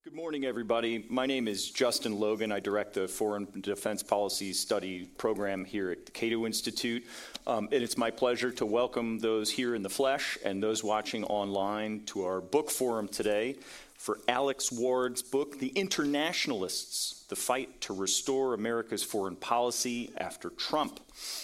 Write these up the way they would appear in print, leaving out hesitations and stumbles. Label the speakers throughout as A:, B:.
A: Good morning, everybody. My name is Justin Logan. I direct the Foreign Defense Policy Study program here at the Cato Institute. And it's my pleasure to welcome those here in the flesh and those watching online to our book forum today for Alex Ward's book, The Internationalists, The Fight to Restore America's Foreign Policy After Trump.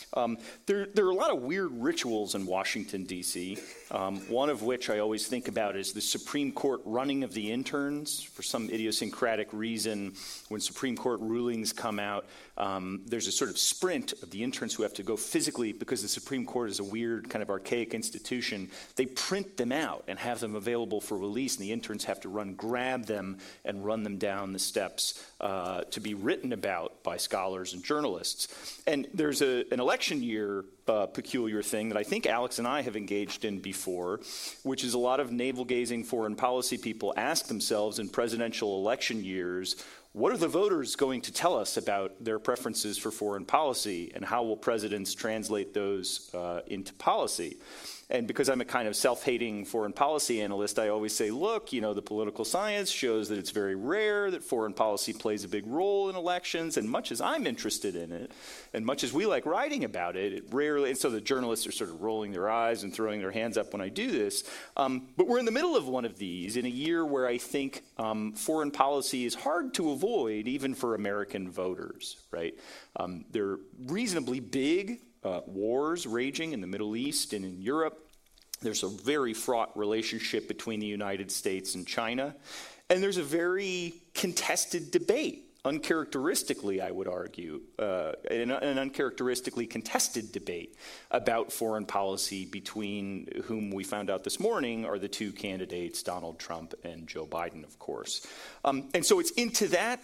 A: There are a lot of weird rituals in Washington, D.C., one of which I always think about is the Supreme Court running of the interns. For some idiosyncratic reason, when Supreme Court rulings come out, there's a sort of sprint of the interns who have to go physically, because the Supreme Court is a weird kind of archaic institution. They print them out and have them available for release, and the interns have to grab them and run them down the steps to be written about by scholars and journalists. And there's an election year peculiar thing that I think Alex and I have engaged in before, which is a lot of navel-gazing foreign policy people ask themselves in presidential election years, what are the voters going to tell us about their preferences for foreign policy, and how will presidents translate those into policy? And because I'm a kind of self-hating foreign policy analyst, I always say, look, the political science shows that it's very rare that foreign policy plays a big role in elections, and much as I'm interested in it, and much as we like writing about it, it rarely, and so the journalists are sort of rolling their eyes and throwing their hands up when I do this. But we're in the middle of one of these in a year where I think foreign policy is hard to avoid, even for American voters, right? There are reasonably big wars raging in the Middle East and in Europe. There's a very fraught relationship between the United States and China. And there's a very contested debate, uncharacteristically, I would argue, an uncharacteristically contested debate about foreign policy between whom we found out this morning are the two candidates, Donald Trump and Joe Biden, of course. And so it's into that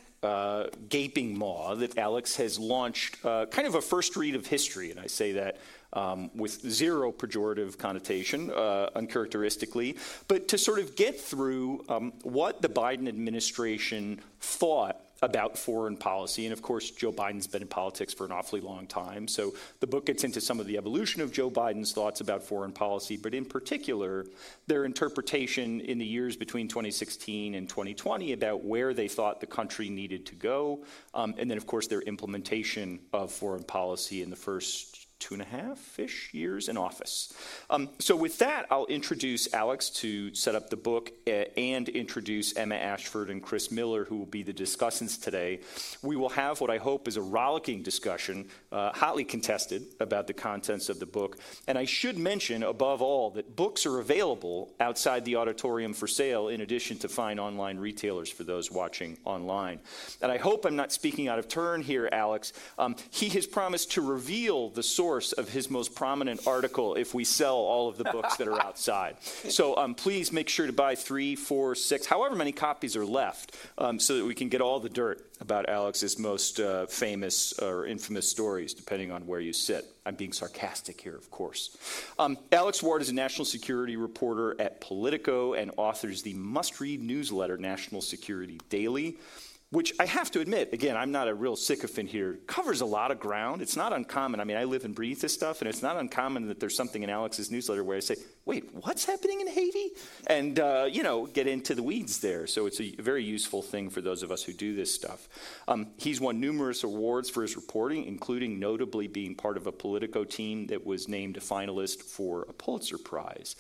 A: gaping maw that Alex has launched kind of a first read of history, and I say that with zero pejorative connotation, uncharacteristically, but to sort of get through what the Biden administration thought about foreign policy. And of course, Joe Biden's been in politics for an awfully long time, so the book gets into some of the evolution of Joe Biden's thoughts about foreign policy, but in particular, their interpretation in the years between 2016 and 2020 about where they thought the country needed to go, and then of course their implementation of foreign policy in the first 2.5-ish years in office. So with that, I'll introduce Alex to set up the book and introduce Emma Ashford and Chris Miller, who will be the discussants today. We will have what I hope is a rollicking discussion, hotly contested, about the contents of the book. And I should mention, above all, that books are available outside the auditorium for sale, in addition to fine online retailers for those watching online. And I hope I'm not speaking out of turn here, Alex. He has promised to reveal the source of his most prominent article if we sell all of the books that are outside. So please make sure to buy 3, 4, 6, however many copies are left, so that we can get all the dirt about Alex's most famous or infamous stories, depending on where you sit. I'm being sarcastic here, of course. Alex Ward is a national security reporter at Politico and authors the must-read newsletter National Security Daily, which I have to admit, again, I'm not a real sycophant here, covers a lot of ground. It's not uncommon. I mean, I live and breathe this stuff, and it's not uncommon that there's something in Alex's newsletter where I say, wait, what's happening in Haiti? And, get into the weeds there. So it's a very useful thing for those of us who do this stuff. He's won numerous awards for his reporting, including notably being part of a Politico team that was named a finalist for a Pulitzer Prize.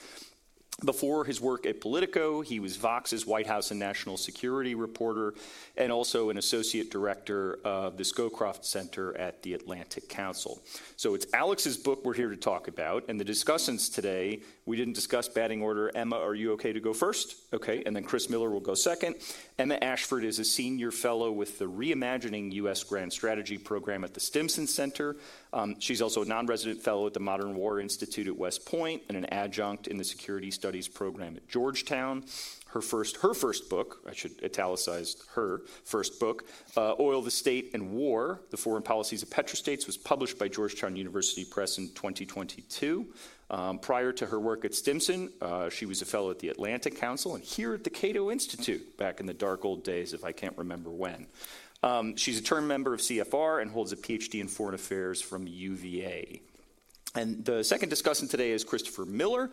A: Before his work at Politico, he was Vox's White House and National Security reporter, and also an associate director of the Scowcroft Center at the Atlantic Council. So it's Alex's book we're here to talk about, and the discussants today, we didn't discuss batting order. Emma, are you okay to go first? Okay, and then Chris Miller will go second. Emma Ashford is a senior fellow with the Reimagining U.S. Grand Strategy program at the Stimson Center. She's also a non-resident fellow at the Modern War Institute at West Point and an adjunct in the Security Studies program at Georgetown. Her first book, I should italicize her first book, Oil, the State, and War, The Foreign Policies of Petrostates, was published by Georgetown University Press in 2022. Prior to her work at Stimson, she was a fellow at the Atlantic Council and here at the Cato Institute back in the dark old days, if I can't remember when. She's a term member of CFR and holds a PhD in Foreign Affairs from UVA. And the second discussant today is Christopher Miller,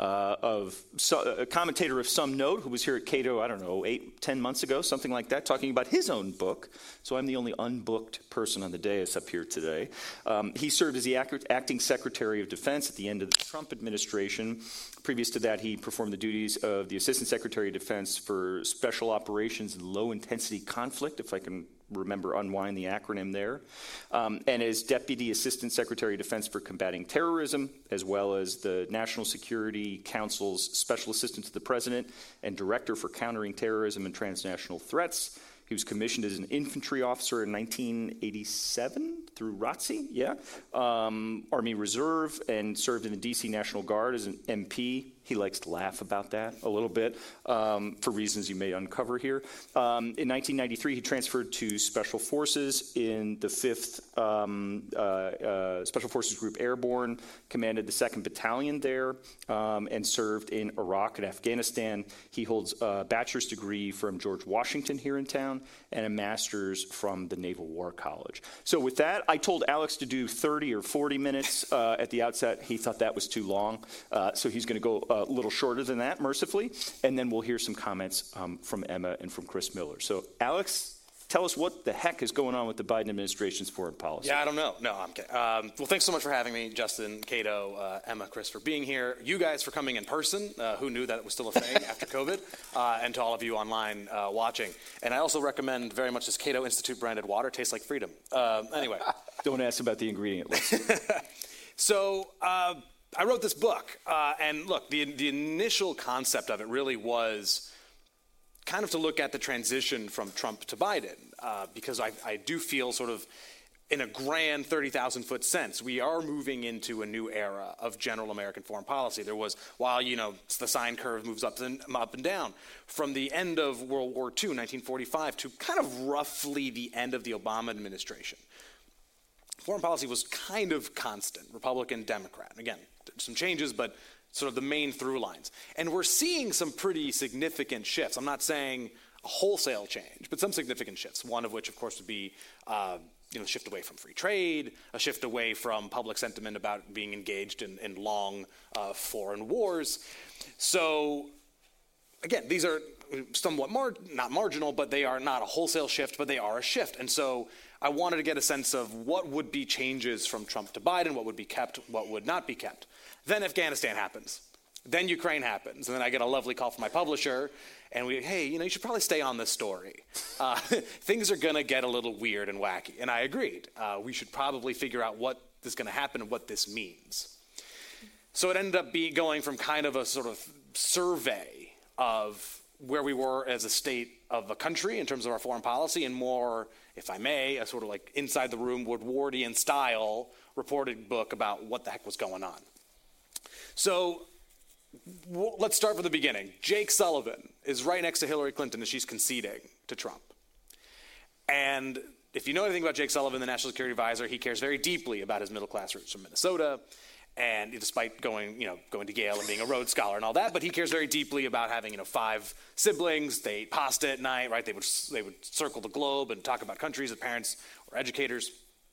A: a commentator of some note, who was here at Cato, 8-10 months ago, something like that, talking about his own book. So I'm the only unbooked person on the dais up here today. He served as the acting Secretary of Defense at the end of the Trump administration. Previous to that, he performed the duties of the Assistant Secretary of Defense for Special Operations and Low-Intensity Conflict, if I can unwind the acronym there, and as Deputy Assistant Secretary of Defense for Combating Terrorism, as well as the National Security Council's Special Assistant to the President and Director for Countering Terrorism and Transnational Threats. He was commissioned as an infantry officer in 1987 through ROTC, Army Reserve, and served in the D.C. National Guard as an MP. He likes to laugh about that a little bit for reasons you may uncover here. In 1993, he transferred to Special Forces in the 5th Special Forces Group Airborne, commanded the 2nd Battalion there, and served in Iraq and Afghanistan. He holds a bachelor's degree from George Washington here in town and a master's from the Naval War College. So with that, I told Alex to do 30 or 40 minutes at the outset. He thought that was too long, so he's going to go a little shorter than that, mercifully, and then we'll hear some comments from Emma and from Chris Miller. So, Alex, tell us what the heck is going on with the Biden administration's foreign policy.
B: Yeah, I don't know. No, I'm kidding. Well, thanks so much for having me, Justin, Cato, Emma, Chris, for being here. You guys for coming in person. Who knew that it was still a thing after COVID? And to all of you online watching. And I also recommend very much this Cato Institute branded water. Tastes like freedom. Anyway.
A: Don't ask about the ingredient list.
B: So, I wrote this book, and look, the initial concept of it really was kind of to look at the transition from Trump to Biden, because I do feel sort of in a grand 30,000-foot sense, we are moving into a new era of general American foreign policy. There was, while, the sine curve moves up and down, from the end of World War II, 1945, to kind of roughly the end of the Obama administration, foreign policy was kind of constant, Republican, Democrat. Again, some changes, but sort of the main through lines. And we're seeing some pretty significant shifts. I'm not saying a wholesale change, but some significant shifts, one of which, of course, would be a shift away from free trade, a shift away from public sentiment about being engaged in long foreign wars. So, again, these are somewhat not marginal, but they are not a wholesale shift, but they are a shift. And so I wanted to get a sense of what would be changes from Trump to Biden, what would be kept, what would not be kept. Then Afghanistan happens. Then Ukraine happens. And then I get a lovely call from my publisher, and hey, you should probably stay on this story. Things are going to get a little weird and wacky. And I agreed. We should probably figure out what is going to happen and what this means. So it ended up going from kind of a sort of survey of where we were as a state of a country in terms of our foreign policy, and more, if I may, a sort of like inside the room Woodwardian style reported book about what the heck was going on. So let's start from the beginning. Jake Sullivan is right next to Hillary Clinton as she's conceding to Trump. And if you know anything about Jake Sullivan, the National Security Advisor, he cares very deeply about his middle-class roots from Minnesota. And despite going to Yale and being a Rhodes Scholar and all that, but he cares very deeply about having, 5 siblings. They ate pasta at night, right? They would circle the globe and talk about countries that parents were educators.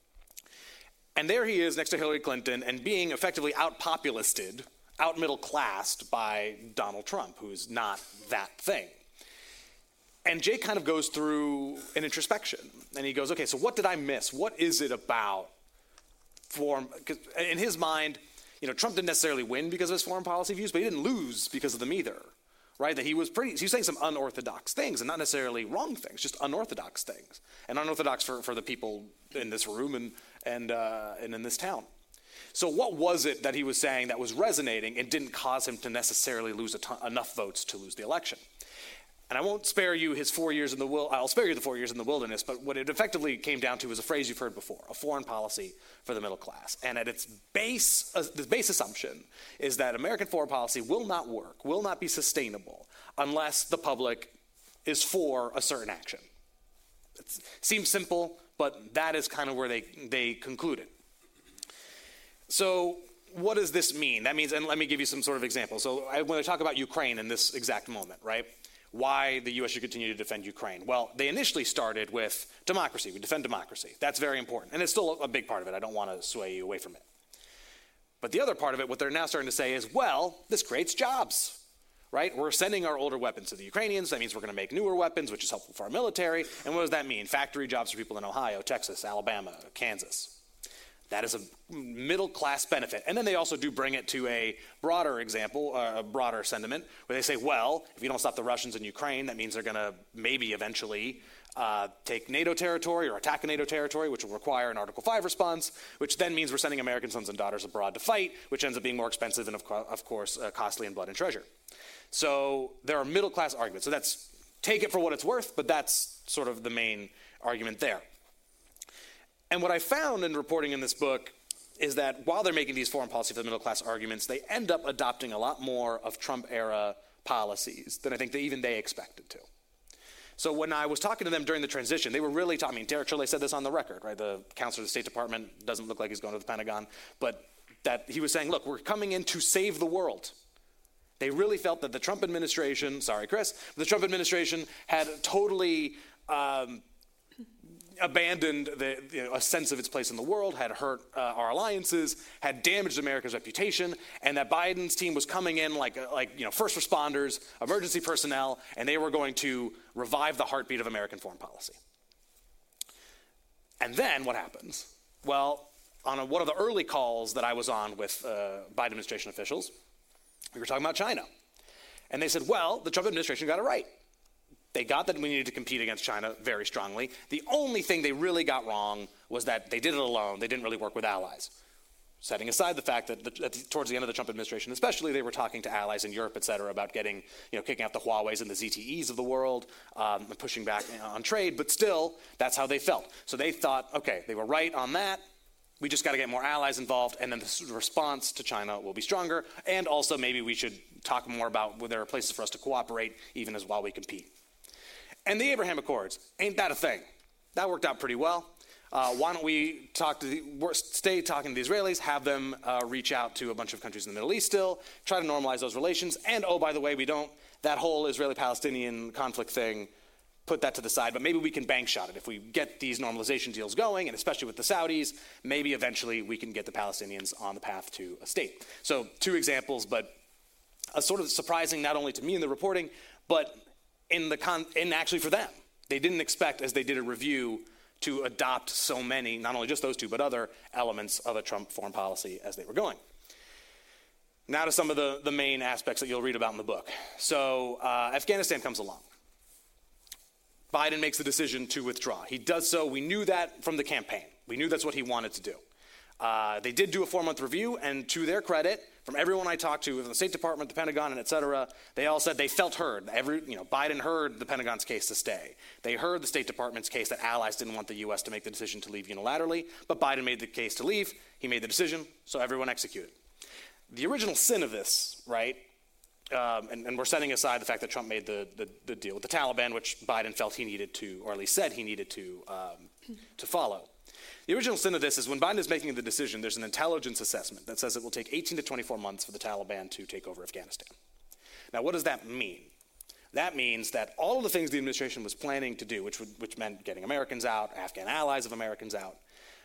B: And there he is next to Hillary Clinton and being effectively out-populisted, out-middle-classed by Donald Trump, who's not that thing. And Jake kind of goes through an introspection. And he goes, okay, so what did I miss? What is it about foreign? Because in his mind, Trump didn't necessarily win because of his foreign policy views, but he didn't lose because of them either, right? That he was saying some unorthodox things, and not necessarily wrong things, just unorthodox things. And unorthodox for the people in this room and in this town. So what was it that he was saying that was resonating and didn't cause him to necessarily lose enough votes to lose the election? And I won't spare you his 4 years in the I'll spare you the 4 years in the wilderness, but what it effectively came down to was a phrase you've heard before, a foreign policy for the middle class. And at its base, the base assumption is that American foreign policy will not work, will not be sustainable, unless the public is for a certain action. It seems simple, but that is kind of where they concluded. So what does this mean? That means, and let me give you some sort of example. So when I talk about Ukraine in this exact moment, right? Why the U.S. should continue to defend Ukraine? Well, they initially started with democracy. We defend democracy. That's very important. And it's still a big part of it. I don't want to sway you away from it. But the other part of it, what they're now starting to say is, well, this creates jobs, right? We're sending our older weapons to the Ukrainians. That means we're going to make newer weapons, which is helpful for our military. And what does that mean? Factory jobs for people in Ohio, Texas, Alabama, Kansas. That is a middle-class benefit. And then they also do bring it to a broader example, a broader sentiment, where they say, well, if you don't stop the Russians in Ukraine, that means they're going to maybe eventually take NATO territory or attack a NATO territory, which will require an Article 5 response, which then means we're sending American sons and daughters abroad to fight, which ends up being more expensive and, of course, costly in blood and treasure. So there are middle-class arguments. So that's, take it for what it's worth, but that's sort of the main argument there. And what I found in reporting in this book is that while they're making these foreign policy for the middle-class arguments, they end up adopting a lot more of Trump-era policies than I think even they expected to. So when I was talking to them during the transition, they were really talking. I mean, Derek Chollet said this on the record, right? The counselor of the State Department doesn't look like he's going to the Pentagon, but that he was saying, look, we're coming in to save the world. They really felt that the Trump administration, sorry, Chris, the Trump administration had totally abandoned a sense of its place in the world, had hurt our alliances, had damaged America's reputation, and that Biden's team was coming in like first responders, emergency personnel, and they were going to revive the heartbeat of American foreign policy. And then what happens? Well, on one of the early calls that I was on with Biden administration officials, we were talking about China. And they said, well, the Trump administration got it right. They got that we needed to compete against China very strongly. The only thing they really got wrong was that they did it alone. They didn't really work with allies. Setting aside the fact that towards the end of the Trump administration, especially, they were talking to allies in Europe, et cetera, about getting, kicking out the Huaweis and the ZTEs of the world, and pushing back on trade. But still, that's how they felt. So they thought, okay, they were right on that. We just got to get more allies involved, and then the response to China will be stronger. And also, maybe we should talk more about where there are places for us to cooperate, even as while we compete. And the Abraham Accords, ain't that a thing? That worked out pretty well. Why don't we stay talking to the Israelis, have them reach out to a bunch of countries in the Middle East still, try to normalize those relations. And, oh, by the way, that whole Israeli-Palestinian conflict thing, put that to the side, but maybe we can bank shot it. If we get these normalization deals going, and especially with the Saudis, maybe eventually we can get the Palestinians on the path to a state. So 2 examples, but sort of surprising not only to me in the reporting, but in actually for them. They didn't expect, as they did a review, to adopt so many, not only just those 2, but other elements of a Trump foreign policy as they were going. Now to some of the main aspects that you'll read about in the book. So Afghanistan comes along. Biden makes the decision to withdraw. He does so. We knew that from the campaign. We knew that's what he wanted to do. They did do a 4-month review, and to their credit, from everyone I talked to, from the State Department, the Pentagon, and et cetera, they all said they felt heard. Biden heard the Pentagon's case to stay. They heard the State Department's case that allies didn't want the U.S. to make the decision to leave unilaterally, but Biden made the case to leave. He made the decision, so everyone executed. The original sin of this, right, and we're setting aside the fact that Trump made the deal with the Taliban, which Biden felt he needed to, or at least said he needed to follow. The original sin of this is when Biden is making the decision, there's an intelligence assessment that says it will take 18 to 24 months for the Taliban to take over Afghanistan. Now, what does that mean? That means that all of the things the administration was planning to do, which meant getting Americans out, Afghan allies of Americans out,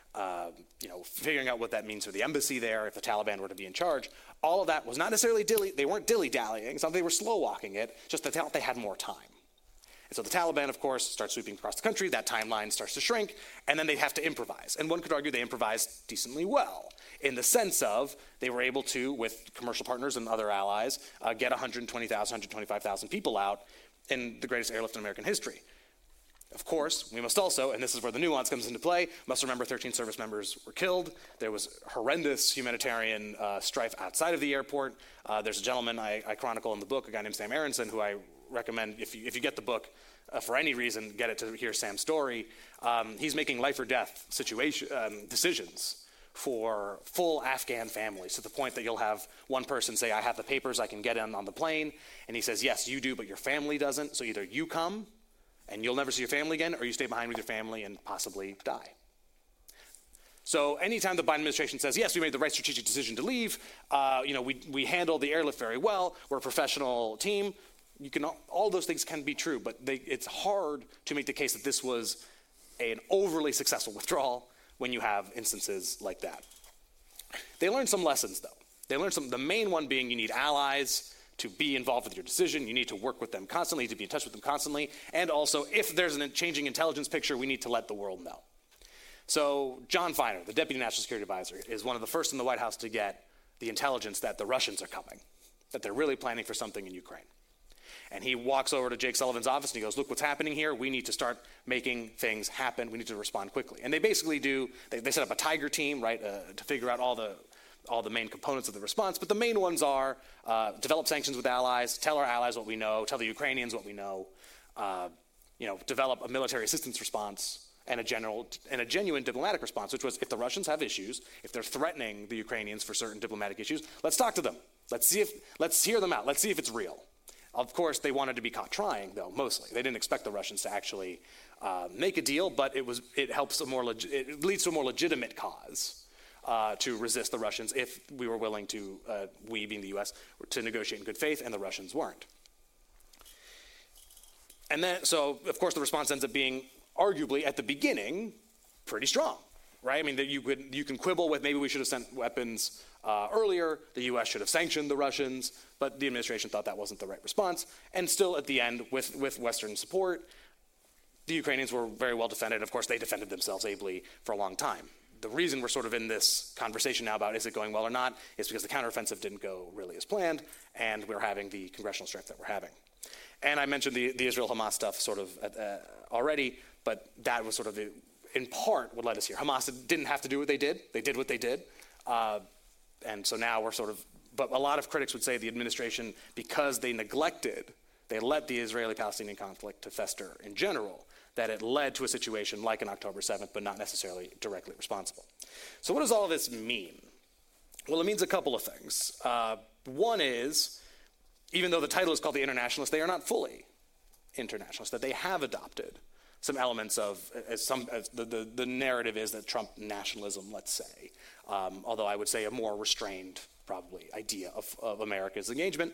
B: figuring out what that means for the embassy there if the Taliban were to be in charge, all of that was not necessarily they weren't dilly-dallying. It's not they were slow-walking it, just that they had more time. And so the Taliban, of course, starts sweeping across the country. That timeline starts to shrink, and then they have to improvise. And one could argue they improvised decently well in the sense of they were able to, with commercial partners and other allies, get 120,000, 125,000 people out in the greatest airlift in American history. Of course, we must also, and this is where the nuance comes into play, must remember 13 service members were killed. There was horrendous humanitarian strife outside of the airport. There's a gentleman I chronicle in the book, a guy named Sam Aronson, who I recommend, if you get the book, for any reason, get it to hear Sam's story. He's making life or death decisions for full Afghan families, to the point that you'll have one person say, I have the papers, I can get in on the plane. And he says, yes, you do, but your family doesn't. So either you come, and you'll never see your family again, or you stay behind with your family and possibly die. So anytime the Biden administration says, yes, we made the right strategic decision to leave, we handled the airlift very well, we're a professional team, all those things can be true, but it's hard to make the case that this was an overly successful withdrawal when you have instances like that. They learned some lessons, though. They learned the main one being you need allies to be involved with your decision. You need to work with them constantly, to be in touch with them constantly. And also, if there's a changing intelligence picture, we need to let the world know. So John Feiner, the Deputy National Security Advisor, is one of the first in the White House to get the intelligence that the Russians are coming, that they're really planning for something in Ukraine. And he walks over to Jake Sullivan's office and he goes, look what's happening here. We need to start making things happen. We need to respond quickly. And they basically they set up a tiger team, right, to figure out all the main components of the response. But the main ones are develop sanctions with allies, tell our allies what we know, tell the Ukrainians what we know, develop a military assistance response and a genuine diplomatic response, which was if the Russians have issues, if they're threatening the Ukrainians for certain diplomatic issues, let's talk to them. Let's hear them out. Let's see if it's real. Of course, they wanted to be caught trying, though, mostly. They didn't expect the Russians to actually make a deal, but it leads to a more legitimate cause to resist the Russians if we were willing to, we being the U.S., to negotiate in good faith, and the Russians weren't. And then, so, of course, the response ends up being, arguably, at the beginning, pretty strong, right? I mean, you can quibble with maybe we should have sent weapons earlier, the U.S. should have sanctioned the Russians, but the administration thought that wasn't the right response. And still, at the end, with Western support, the Ukrainians were very well defended. Of course, they defended themselves ably for a long time. The reason we're sort of in this conversation now about is it going well or not is because the counteroffensive didn't go really as planned, and we're having the congressional strife that we're having. And I mentioned the Israel-Hamas stuff sort of already, but that was sort of in part what led us here. Hamas didn't have to do what they did. They did what they did. And so now we're sort of, but a lot of critics would say the administration, because they let the Israeli-Palestinian conflict to fester in general, that it led to a situation like an October 7th, but not necessarily directly responsible. So what does all of this mean? Well, it means a couple of things. One is, even though the title is called The Internationalists, they are not fully internationalists, that they have adopted some elements of, the narrative is that Trump nationalism, let's say, although I would say a more restrained, probably, idea of America's engagement.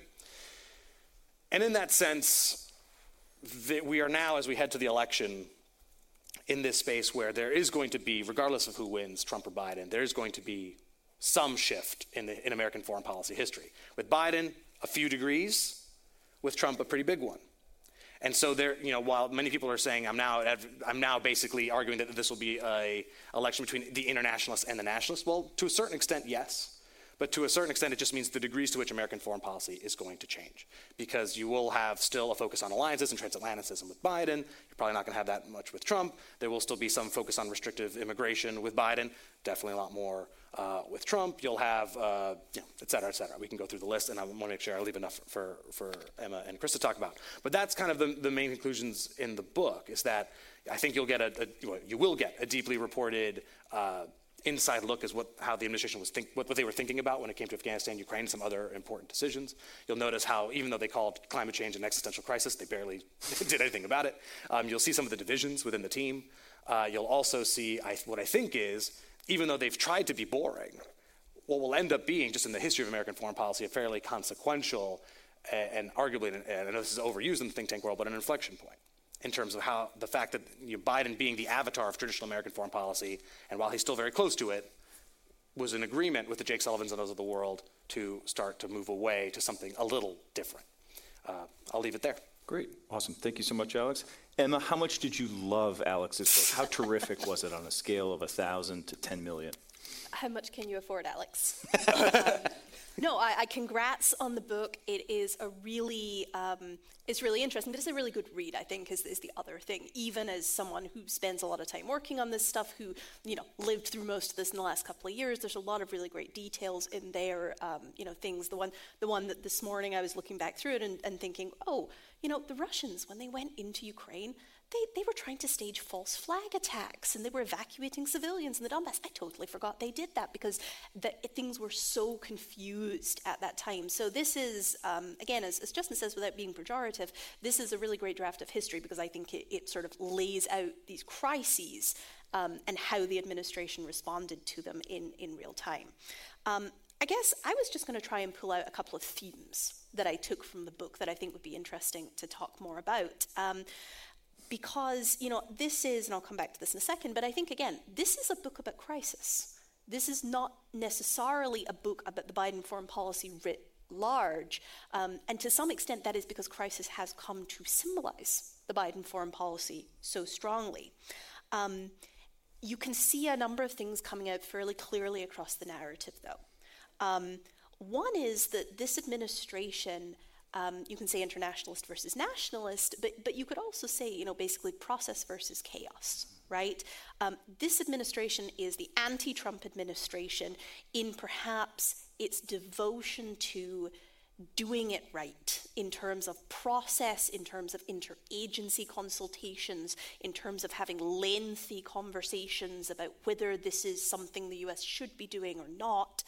B: And in that sense, we are now, as we head to the election, in this space where there is going to be, regardless of who wins, Trump or Biden, there is going to be some shift in American foreign policy history. With Biden, a few degrees. With Trump, a pretty big one. And so there, while many people are saying I'm now basically arguing that this will be an election between the internationalists and the nationalists. Well, to a certain extent, yes. But to a certain extent, it just means the degrees to which American foreign policy is going to change. Because you will have still a focus on alliances and transatlanticism with Biden. You're probably not going to have that much with Trump. There will still be some focus on restrictive immigration with Biden. Definitely a lot more with Trump. You'll have, et cetera, et cetera. We can go through the list, and I want to make sure I leave enough for Emma and Chris to talk about. But that's kind of the main conclusions in the book, is that I think you will get a deeply reported inside look is how the administration was what they were thinking about when it came to Afghanistan, Ukraine, and some other important decisions. You'll notice how, even though they called climate change an existential crisis, they barely did anything about it. You'll see some of the divisions within the team. You'll also see what I think is, even though they've tried to be boring, what will end up being, just in the history of American foreign policy, a fairly consequential and arguably, and I know this is overused in the think tank world, but an inflection point, in terms of how the fact that Biden being the avatar of traditional American foreign policy, and while he's still very close to it, was in agreement with the Jake Sullivans and those of the world to start to move away to something a little different. I'll leave it there.
A: Great. Awesome. Thank you so much, Alex. Emma, how much did you love Alex's book? How terrific was it on a scale of 1,000 to 10 million?
C: How much can you afford, Alex? No, I congrats on the book. It is it's really interesting, but it's a really good read, I think, is the other thing. Even as someone who spends a lot of time working on this stuff, who, lived through most of this in the last couple of years, there's a lot of really great details in there, things. The one that this morning I was looking back through it and thinking, the Russians, when they went into Ukraine, they were trying to stage false flag attacks, and they were evacuating civilians in the Donbass. I totally forgot they did that because things were so confused at that time. So this is, again, as Justin says, without being pejorative, this is a really great draft of history because I think it sort of lays out these crises and how the administration responded to them in real time. I guess I was just going to try and pull out a couple of themes that I took from the book that I think would be interesting to talk more about. Because, this is, and I'll come back to this in a second, but I think, again, this is a book about crisis. this is not necessarily a book about the Biden foreign policy writ large, and to some extent that is because crisis has come to symbolize the Biden foreign policy so strongly. You can see a number of things coming out fairly clearly across the narrative, though. One is that this administration, you can say internationalist versus nationalist, but you could also say, basically process versus chaos, right? This administration is the anti-Trump administration in perhaps its devotion to doing it right in terms of process, in terms of interagency consultations, in terms of having lengthy conversations about whether this is something the US should be doing or not.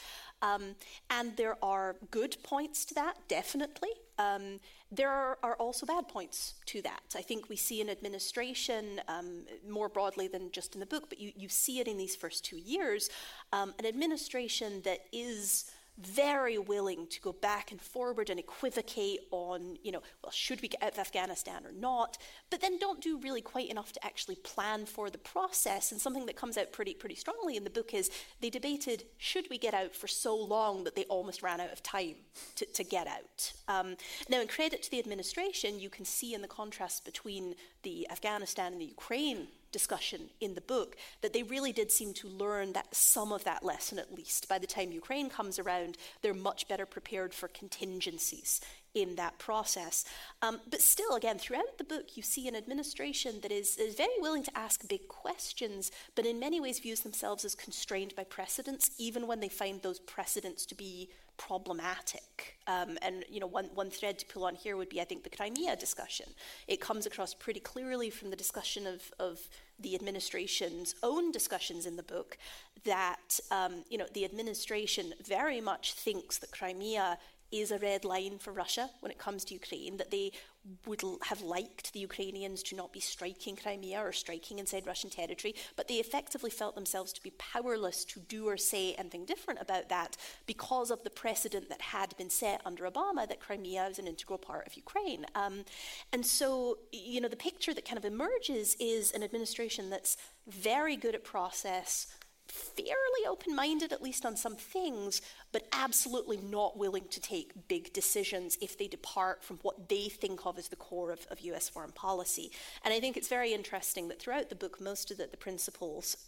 C: And there are good points to that, definitely. There are also bad points to that. I think we see an administration, more broadly than just in the book, but you see it in these first 2 years, an administration that is very willing to go back and forward and equivocate on, should we get out of Afghanistan or not, but then don't do really quite enough to actually plan for the process. And something that comes out pretty strongly in the book is they debated, should we get out, for so long that they almost ran out of time to get out. Now, in credit to the administration, you can see in the contrast between the Afghanistan and the Ukraine discussion in the book that they really did seem to learn that some of that lesson, at least. By the time Ukraine comes around, they're much better prepared for contingencies in that process. But still, again, throughout the book, you see an administration that is very willing to ask big questions, but in many ways views themselves as constrained by precedents, even when they find those precedents to be problematic. And one thread to pull on here would be, I think, the Crimea discussion. It comes across pretty clearly from the discussion of the administration's own discussions in the book that the administration very much thinks that Crimea is a red line for Russia when it comes to Ukraine, that they would have liked the Ukrainians to not be striking Crimea or striking inside Russian territory, but they effectively felt themselves to be powerless to do or say anything different about that because of the precedent that had been set under Obama that Crimea is an integral part of Ukraine. And so, the picture that kind of emerges is an administration that's very good at process, fairly open-minded, at least on some things, but absolutely not willing to take big decisions if they depart from what they think of as the core of US foreign policy. And I think it's very interesting that throughout the book, most of the principles,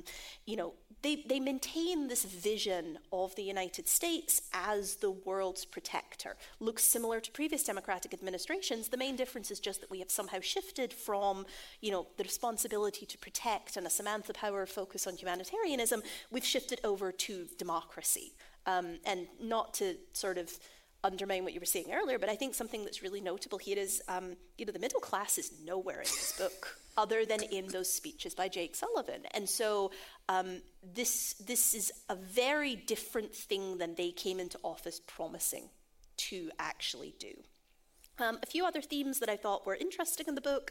C: they maintain this vision of the United States as the world's protector. Looks similar to previous Democratic administrations. The main difference is just that we have somehow shifted from, the responsibility to protect and a Samantha Power focus on humanitarianism, we've shifted over to democracy. And not to sort of undermine what you were saying earlier, but I think something that's really notable here is, the middle class is nowhere in this book other than in those speeches by Jake Sullivan. And so this is a very different thing than they came into office promising to actually do. A few other themes that I thought were interesting in the book.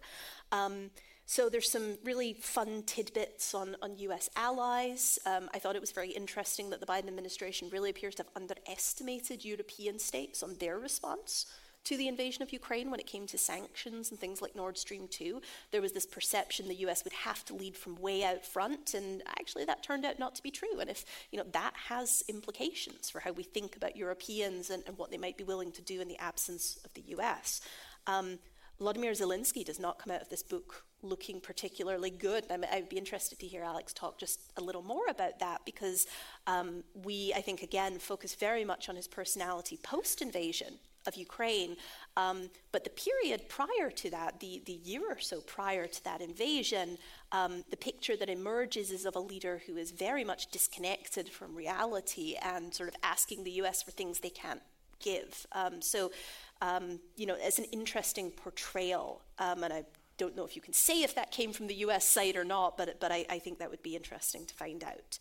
C: So there's some really fun tidbits on US allies. I thought it was very interesting that the Biden administration really appears to have underestimated European states on their response to the invasion of Ukraine when it came to sanctions and things like Nord Stream 2. There was this perception the US would have to lead from way out front, and actually that turned out not to be true. And if, that has implications for how we think about Europeans and what they might be willing to do in the absence of the US. Vladimir Zelensky does not come out of this book looking particularly good. I would be interested to hear Alex talk just a little more about that, because we, I think, again, focus very much on his personality post-invasion of Ukraine. But the period prior to that, the year or so prior to that invasion, the picture that emerges is of a leader who is very much disconnected from reality and sort of asking the US for things they can't give. It's an interesting portrayal, and I don't know if you can say if that came from the US side or not, but I think that would be interesting to find out.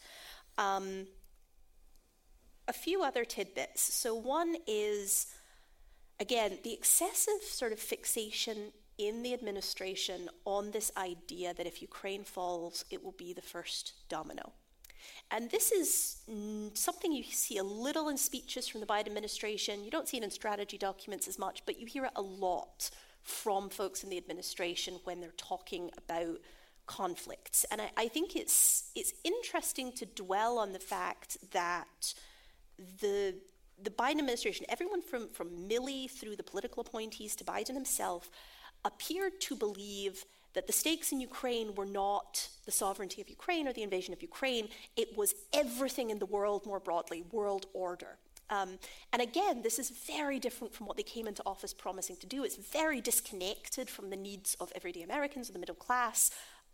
C: A few other tidbits. So one is, again, the excessive sort of fixation in the administration on this idea that if Ukraine falls, it will be the first domino. And this is something you see a little in speeches from the Biden administration. You don't see it in strategy documents as much, but you hear it a lot from folks in the administration when they're talking about conflicts. And I think it's interesting to dwell on the fact that the Biden administration, everyone from Milley through the political appointees to Biden himself, appeared to believe that the stakes in Ukraine were not the sovereignty of Ukraine or the invasion of Ukraine. It was everything in the world more broadly, world order. And again, this is very different from what they came into office promising to do. It's very disconnected from the needs of everyday Americans or the middle class.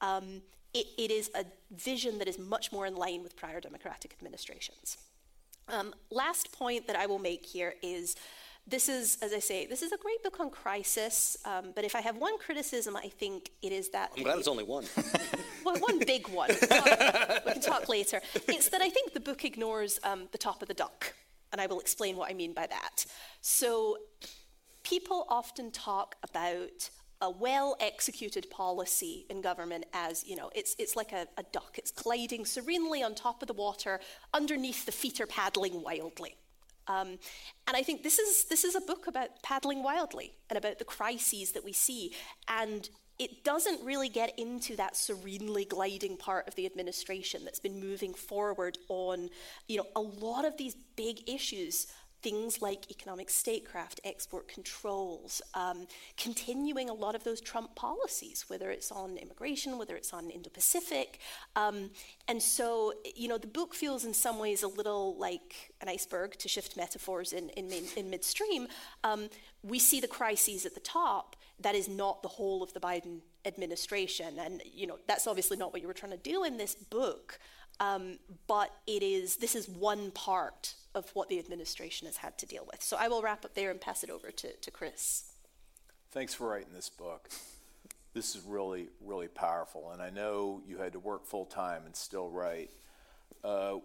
C: It is a vision that is much more in line with prior Democratic administrations. Last point that I will make here is, this is, as I say, this is a great book on crisis, but if I have one criticism, I think it is that...
B: I'm glad it's only one.
C: Well, one big one. We can talk later. It's that I think the book ignores the top of the duck, and I will explain what I mean by that. So people often talk about a well-executed policy in government as, it's like a duck. It's gliding serenely on top of the water. Underneath, the feet are paddling wildly. And I think this is a book about paddling wildly and about the crises that we see. And it doesn't really get into that serenely gliding part of the administration that's been moving forward on, a lot of these big issues. Things like economic statecraft, export controls, continuing a lot of those Trump policies, whether it's on immigration, whether it's on Indo-Pacific. And so, the book feels in some ways a little like an iceberg, to shift metaphors in midstream. We see the crises at the top. That is not the whole of the Biden administration. And, that's obviously not what you were trying to do in this book. But this is one part of what the administration has had to deal with. So I will wrap up there and pass it over to Chris.
D: Thanks for writing this book. This is really, really powerful. And I know you had to work full time and still write. When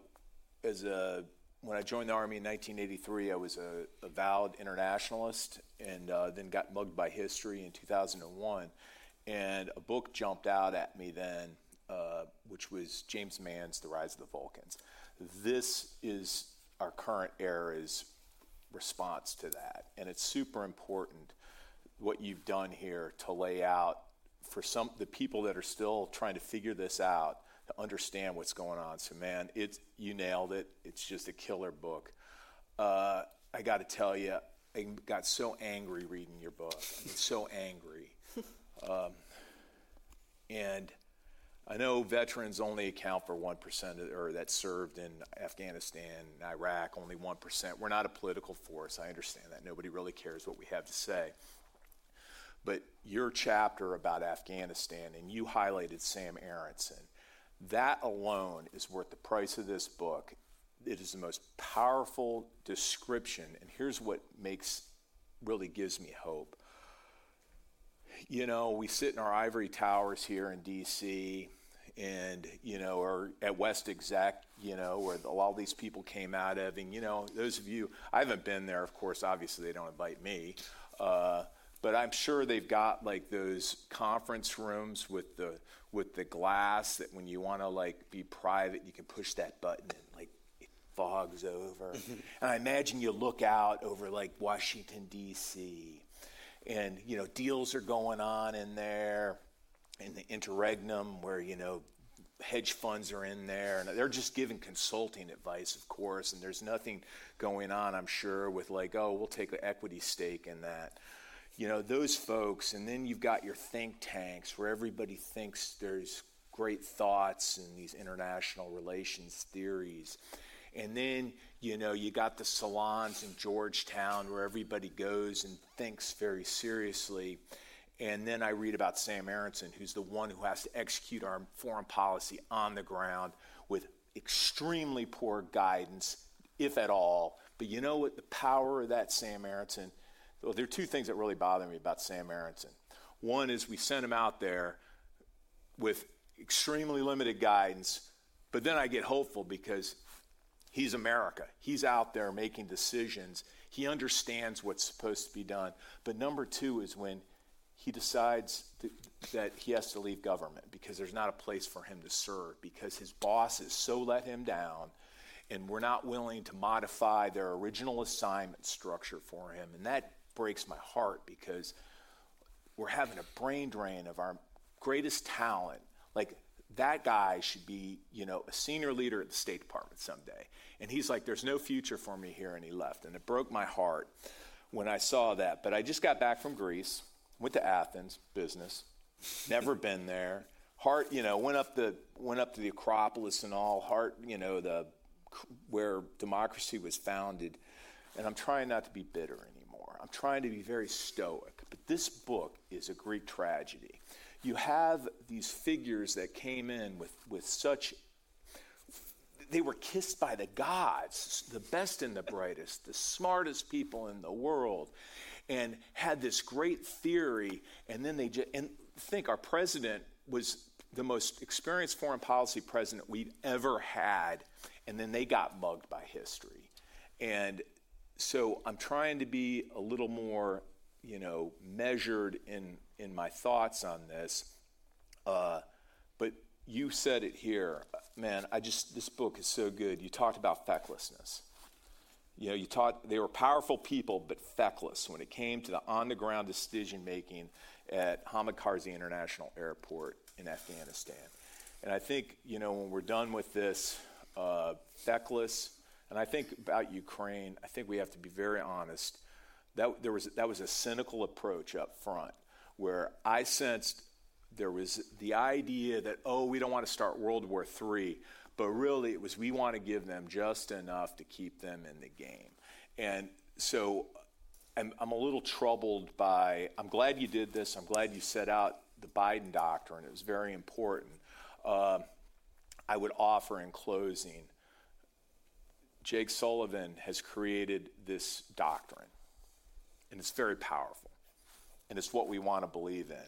D: I joined the Army in 1983, I was a avowed internationalist, and then got mugged by history in 2001. And a book jumped out at me then, which was James Mann's The Rise of the Vulcans. This is our current era's response to that. And it's super important what you've done here to lay out for the people that are still trying to figure this out, to understand what's going on. So, man, you nailed it. It's just a killer book. I got to tell you, I got so angry reading your book. So angry. And I know veterans only account for 1% or that served in Afghanistan, Iraq, only 1%. We're not a political force. I understand that. Nobody really cares what we have to say. But your chapter about Afghanistan, and you highlighted Sam Aronson, that alone is worth the price of this book. It is the most powerful description, and here's what really gives me hope. We sit in our ivory towers here in D.C., and, or at West Exec, where all these people came out of. And, those of you, I haven't been there, of course, obviously they don't invite me. But I'm sure they've got like those conference rooms with the glass that when you want to be private, you can push that button and it fogs over. And I imagine you look out over Washington, D.C., and, deals are going on in there, in the interregnum where, hedge funds are in there, and they're just giving consulting advice, of course, and there's nothing going on, I'm sure, with we'll take an equity stake in that. Those folks, and then you've got your think tanks where everybody thinks there's great thoughts and these international relations theories. And then, you got the salons in Georgetown where everybody goes and thinks very seriously. And then I read about Sam Aronson, who's the one who has to execute our foreign policy on the ground with extremely poor guidance, if at all. But you know what? The power of that Sam Aronson, well, there are two things that really bother me about Sam Aronson. One is we sent him out there with extremely limited guidance, but then I get hopeful because he's America. He's out there making decisions. He understands what's supposed to be done. But number two is when he decides that he has to leave government because there's not a place for him to serve, because his bosses so let him down and we're not willing to modify their original assignment structure for him. And that breaks my heart because we're having a brain drain of our greatest talent Like, that guy should be, you know, a senior leader at the State Department someday. And he's like, there's no future for me here, and he left. And it broke my heart when I saw that. But I just got back from Greece, went to Athens, business, never been there. Heart, you know, went up to the Acropolis and all, you know, where democracy was founded. And I'm trying not to be bitter anymore. I'm trying to be very stoic. But this book is a Greek tragedy. You have these figures that came in with such, they were kissed by the gods, the best and the brightest, the smartest people in the world, and had this great theory. And then think our president was the most experienced foreign policy president we've ever had, and then they got mugged by history. And so I'm trying to be a little more, you know, measured in my thoughts on this. But you said it here, man, this book is so good. You talked about fecklessness. You know, they were powerful people, but feckless when it came to the on-the-ground decision-making at Hamid Karzai International Airport in Afghanistan. And I think, you know, when we're done with this, feckless, and I think about Ukraine, I think we have to be very honest. That was a cynical approach up front, where I sensed there was the idea that, we don't want to start World War III, but really it was we want to give them just enough to keep them in the game. And so I'm a little troubled I'm glad you did this. I'm glad you set out the Biden doctrine. It was very important. I would offer in closing, Jake Sullivan has created this doctrine, and it's very powerful, and it's what we want to believe in.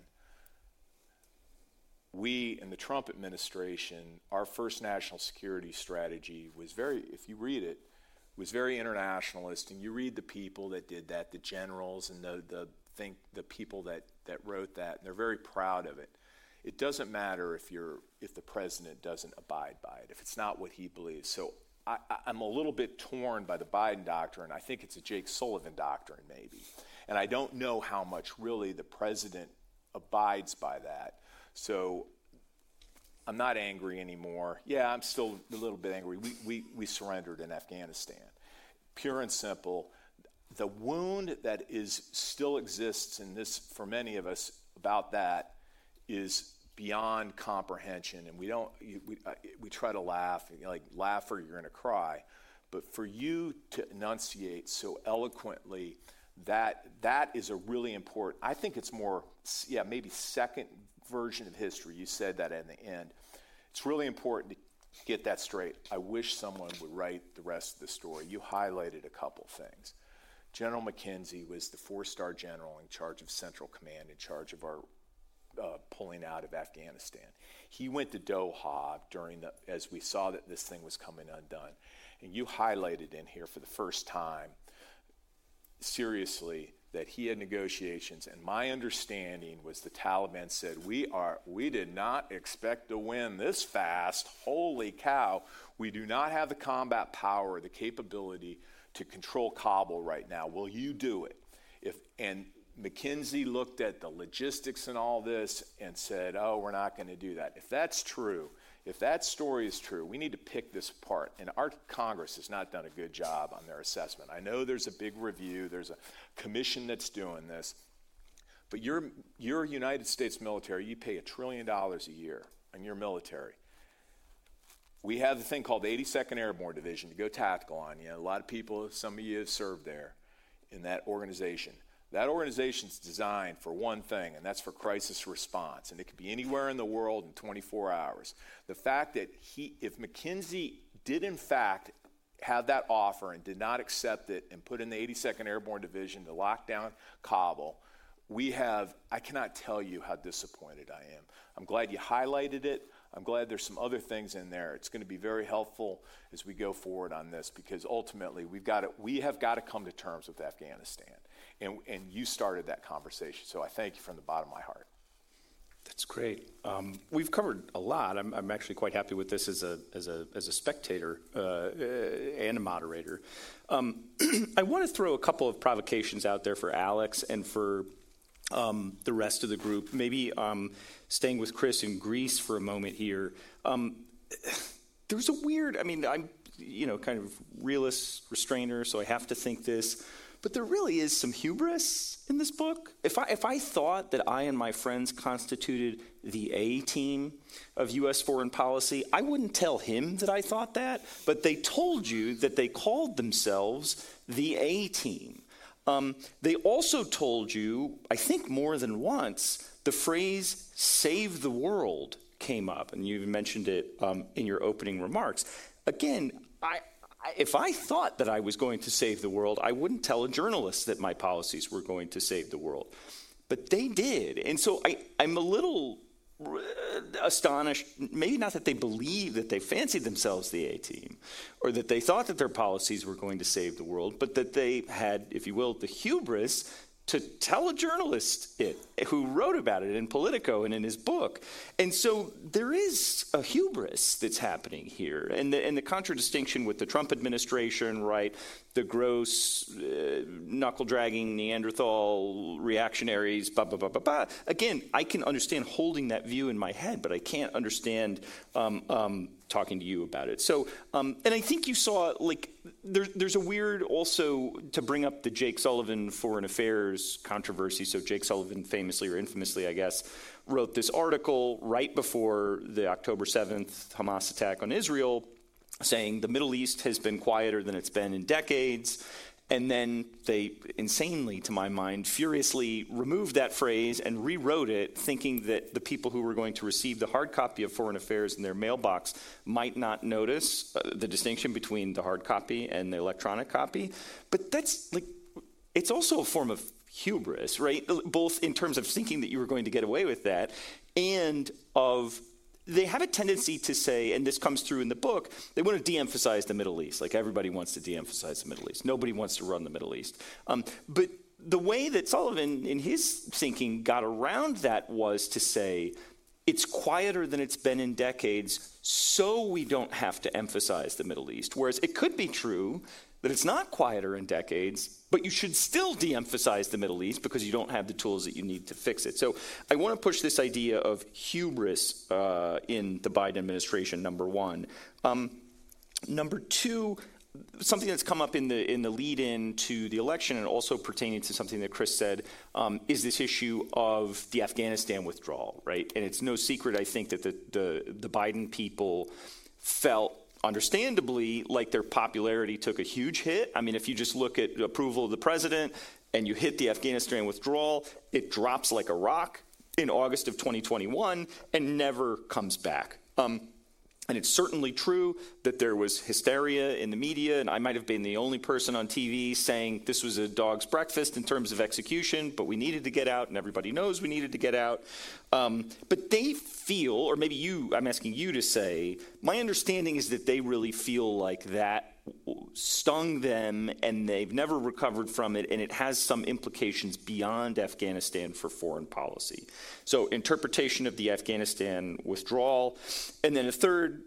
D: We, in the Trump administration, our first national security strategy was if you read it, was very internationalist, and you read the people that did that, the generals and the people that wrote that, and they're very proud of it. It doesn't matter if the president doesn't abide by it, if it's not what he believes. So I'm a little bit torn by the Biden doctrine. I think it's a Jake Sullivan doctrine, maybe. And I don't know how much really the president abides by that. So I'm not angry anymore. Yeah, I'm still a little bit angry. We surrendered in Afghanistan. Pure and simple. The wound that still exists in this, for many of us, about that is beyond comprehension. And we try to laugh, like laugh or you're going to cry. But for you to enunciate so eloquently, that is a really important, I think it's more, maybe second version of history. You said that in the end. It's really important to get that straight. I wish someone would write the rest of the story. You highlighted a couple things. General McKenzie was the 4-star general in charge of Central Command, in charge of our pulling out of Afghanistan. He went to Doha as we saw that this thing was coming undone. And you highlighted in here for the first time, seriously, that he had negotiations, and my understanding was the Taliban said, we did not expect to win this fast. Holy cow. We do not have the combat power or the capability to control Kabul right now. Will you do it? And McKinsey looked at the logistics and all this and said, we're not going to do that. If that's true, if that story is true, we need to pick this apart. And our Congress has not done a good job on their assessment. I know there's a big review. There's a commission that's doing this. But your United States military, you pay $1 trillion a year on your military. We have the thing called the 82nd Airborne Division to go tactical on you. A lot of people, some of you have served there in that organization. That organization's designed for one thing, and that's for crisis response. And it could be anywhere in the world in 24 hours. The fact that if McKinsey did in fact have that offer and did not accept it and put in the 82nd Airborne Division to lock down Kabul, I cannot tell you how disappointed I am. I'm glad you highlighted it. I'm glad there's some other things in there. It's going to be very helpful as we go forward on this, because ultimately we have got to come to terms with Afghanistan. And you started that conversation, so I thank you from the bottom of my heart.
A: That's great. We've covered a lot. I'm actually quite happy with this as a spectator and a moderator. I want to throw a couple of provocations out there for Alex and for the rest of the group. Maybe staying with Chris in Greece for a moment here. There's a weird, I'm kind of realist restrainer, so I have to think this, but there really is some hubris in this book. If I thought that I and my friends constituted the A team of U.S. foreign policy, I wouldn't tell him that I thought that, but they told you that they called themselves the A team. They also told you, I think more than once, the phrase "save the world" came up, and you mentioned it in your opening remarks. Again, if I thought that I was going to save the world, I wouldn't tell a journalist that my policies were going to save the world. But they did. And so I'm a little astonished, maybe not that they believe that they fancied themselves the A-team, or that they thought that their policies were going to save the world, but that they had, if you will, the hubris to tell a journalist who wrote about it in Politico and in his book. And so there is a hubris that's happening here. And the contradistinction with the Trump administration, right, the gross, knuckle-dragging Neanderthal reactionaries, blah, blah, blah, blah, blah. Again, I can understand holding that view in my head, but I can't understand talking to you about it. So, and I think you saw, there's a weird also, to bring up the Jake Sullivan foreign affairs controversy. So Jake Sullivan famously or infamously, I guess, wrote this article right before the October 7th Hamas attack on Israel, saying the Middle East has been quieter than it's been in decades. And then they, insanely to my mind, furiously removed that phrase and rewrote it, thinking that the people who were going to receive the hard copy of Foreign Affairs in their mailbox might not notice the distinction between the hard copy and the electronic copy. But that's it's also a form of hubris, right? Both in terms of thinking that you were going to get away with that, and of they have a tendency to say, and this comes through in the book, they want to de-emphasize the Middle East. Like everybody wants to de-emphasize the Middle East. Nobody wants to run the Middle East. But the way that Sullivan, in his thinking, got around that was to say, it's quieter than it's been in decades, so we don't have to emphasize the Middle East. Whereas it could be true that it's not quieter in decades, but you should still de-emphasize the Middle East because you don't have the tools that you need to fix it. So I want to push this idea of hubris in the Biden administration, number one. Number two, something that's come up in the lead-in to the election and also pertaining to something that Chris said is this issue of the Afghanistan withdrawal, right? And it's no secret, I think, that the Biden people felt understandably like their popularity took a huge hit. I mean, if you just look at approval of the president and you hit the Afghanistan withdrawal, it drops like a rock in August of 2021 and never comes back. And it's certainly true that there was hysteria in the media, and I might have been the only person on TV saying this was a dog's breakfast in terms of execution, but we needed to get out, and everybody knows we needed to get out. But they feel, or maybe I'm asking you to say, my understanding is that they really feel like that stung them and they've never recovered from it, and it has some implications beyond Afghanistan for foreign policy. So interpretation of the Afghanistan withdrawal, and then a third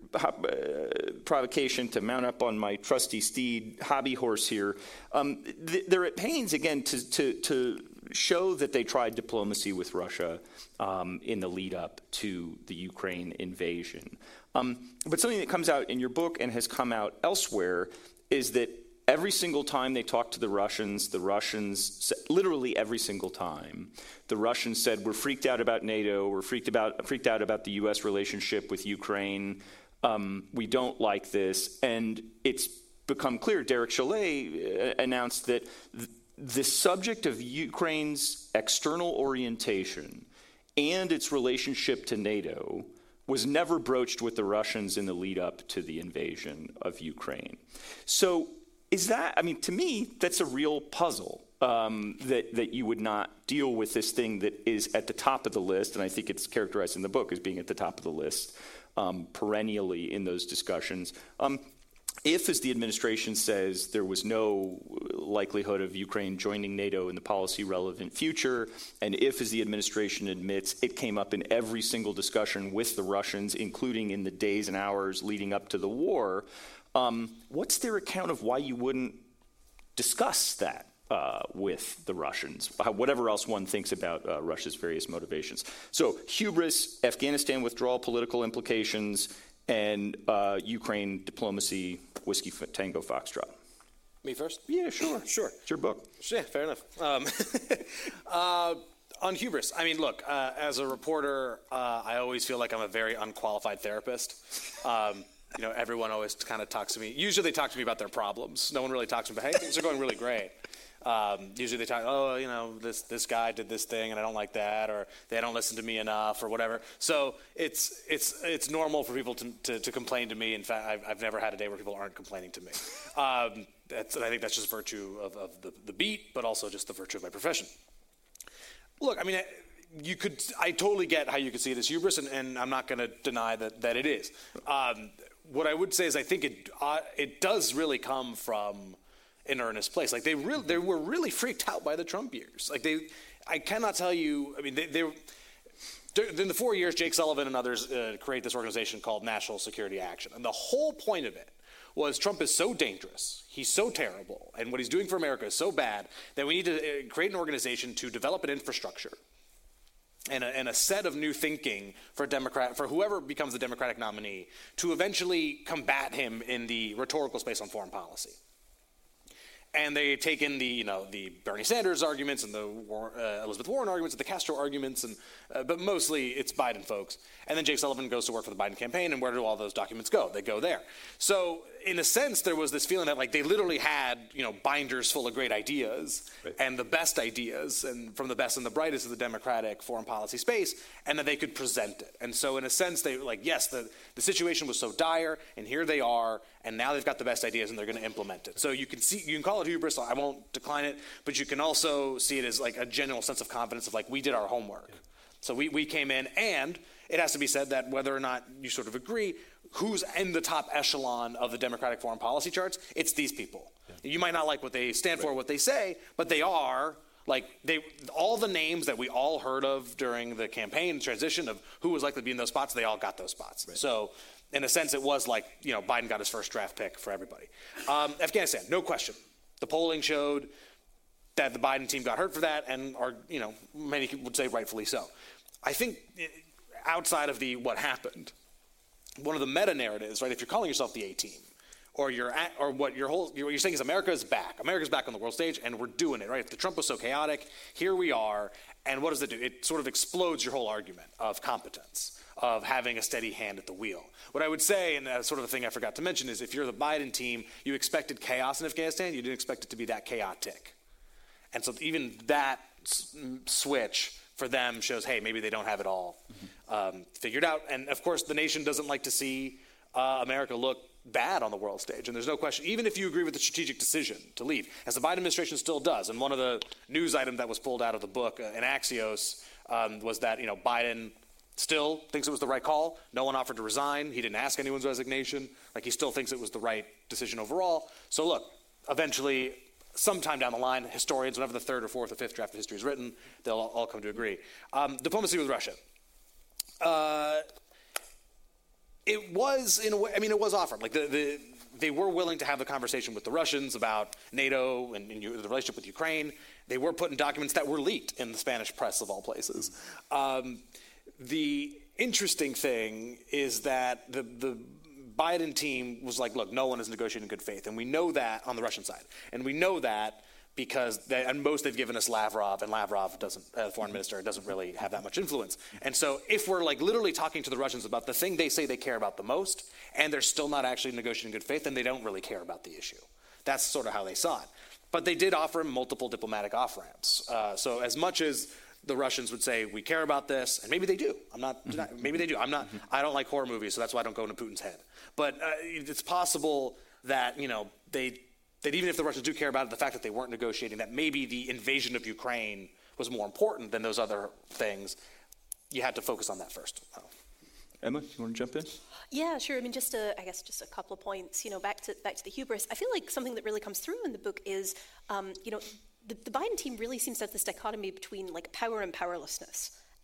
A: provocation to mount up on my trusty steed hobby horse here. They're at pains again to show that they tried diplomacy with Russia in the lead up to the Ukraine invasion. But something that comes out in your book and has come out elsewhere is that every single time they talked to the Russians, literally every single time, the Russians said, we're freaked out about NATO, we're freaked out about the U.S. relationship with Ukraine, we don't like this. And it's become clear, Derek Chollet announced that the subject of Ukraine's external orientation and its relationship to NATO was never broached with the Russians in the lead up to the invasion of Ukraine. So is that, to me, that's a real puzzle, that you would not deal with this thing that is at the top of the list, and I think it's characterized in the book as being at the top of the list perennially in those discussions. If, as the administration says, there was no likelihood of Ukraine joining NATO in the policy-relevant future, and if, as the administration admits, it came up in every single discussion with the Russians, including in the days and hours leading up to the war, what's their account of why you wouldn't discuss that with the Russians, whatever else one thinks about Russia's various motivations. So hubris, Afghanistan withdrawal, political implications, and Ukraine diplomacy, Whiskey Tango Foxtrot.
B: Me first?
A: Yeah, sure.
B: Sure.
A: It's your book.
B: Yeah, fair enough. On hubris, I mean, look, as a reporter, I always feel like I'm a very unqualified therapist. Everyone always kind of talks to me. Usually they talk to me about their problems. No one really talks to me about, hey, things are going really great. Usually they talk, this guy did this thing and I don't like that, or they don't listen to me enough, or whatever. So it's normal for people to complain to me. In fact, I've never had a day where people aren't complaining to me. I think that's just virtue of the beat, but also just the virtue of my profession. Look, I mean, I totally get how you could see it as hubris, and I'm not going to deny that it is. What I would say is I think it does really come from an earnest place. Like they were really freaked out by the Trump years. Like I cannot tell you. I mean, in the 4 years, Jake Sullivan and others create this organization called National Security Action, and the whole point of it was Trump is so dangerous, he's so terrible, and what he's doing for America is so bad that we need to create an organization to develop an infrastructure and a set of new thinking for whoever becomes the Democratic nominee to eventually combat him in the rhetorical space on foreign policy. And they take in the Bernie Sanders arguments and the Elizabeth Warren arguments and the Castro arguments, but mostly it's Biden folks. And then Jake Sullivan goes to work for the Biden campaign, and where do all those documents go? They go there. So in a sense, there was this feeling that like they literally had binders full of great ideas, right, and the best ideas, and from the best and the brightest of the Democratic foreign policy space, and that they could present it. And so in a sense, they like, yes, the situation was so dire, and here they are, and now they've got the best ideas, and they're going to implement it. So you can call it hubris. I won't decline it, but you can also see it as like a general sense of confidence of like we did our homework. So we came in, and it has to be said that whether or not you sort of agree, who's in the top echelon of the Democratic foreign policy charts, it's these people. Yeah. You might not like what they stand for, what they say, but they are, all the names that we all heard of during the campaign transition of who was likely to be in those spots, they all got those spots. Right. So in a sense, it was like, Biden got his first draft pick for everybody. Afghanistan, no question. The polling showed that the Biden team got hurt for that, and many would say rightfully so. I think outside of what happened, one of the meta narratives, right? If you're calling yourself the A team, or what you're saying is America's back. America's back on the world stage, and we're doing it, right? If the Trump was so chaotic, here we are, and what does it do? It sort of explodes your whole argument of competence, of having a steady hand at the wheel. What I would say, and sort of the thing I forgot to mention, is if you're the Biden team, you expected chaos in Afghanistan, you didn't expect it to be that chaotic. And so even that switch for them shows, hey, maybe they don't have it all figured out. And of course, the nation doesn't like to see America look bad on the world stage. And there's no question, even if you agree with the strategic decision to leave, as the Biden administration still does. And one of the news items that was pulled out of the book in Axios was that, Biden still thinks it was the right call. No one offered to resign. He didn't ask anyone's resignation. He still thinks it was the right decision overall. So look, eventually, sometime down the line, historians, whenever the third or fourth or fifth draft of history is written, they'll all come to agree. Diplomacy with Russia. It was, in a way, it was offered. They were willing to have a conversation with the Russians about NATO and the relationship with Ukraine. They were put in documents that were leaked in the Spanish press, of all places. The interesting thing is that the Biden team was like, look, no one is negotiating in good faith. And we know that on the Russian side. And we know that because they've given us Lavrov, and Lavrov the foreign minister, doesn't really have that much influence. And so if we're literally talking to the Russians about the thing they say they care about the most, and they're still not actually negotiating in good faith, then they don't really care about the issue. That's sort of how they saw it. But they did offer him multiple diplomatic off-ramps. So as much as the Russians would say, we care about this, and maybe they do. I'm not denying, maybe they do. I don't like horror movies, so that's why I don't go into Putin's head. But it's possible that, that even if the Russians do care about it, the fact that they weren't negotiating, that maybe the invasion of Ukraine was more important than those other things. You had to focus on that first.
A: Emma, you want to jump in?
C: Yeah, sure. Just a couple of points. Back to the hubris. I feel like something that really comes through in the book is, the Biden team really seems to have this dichotomy between power and powerlessness.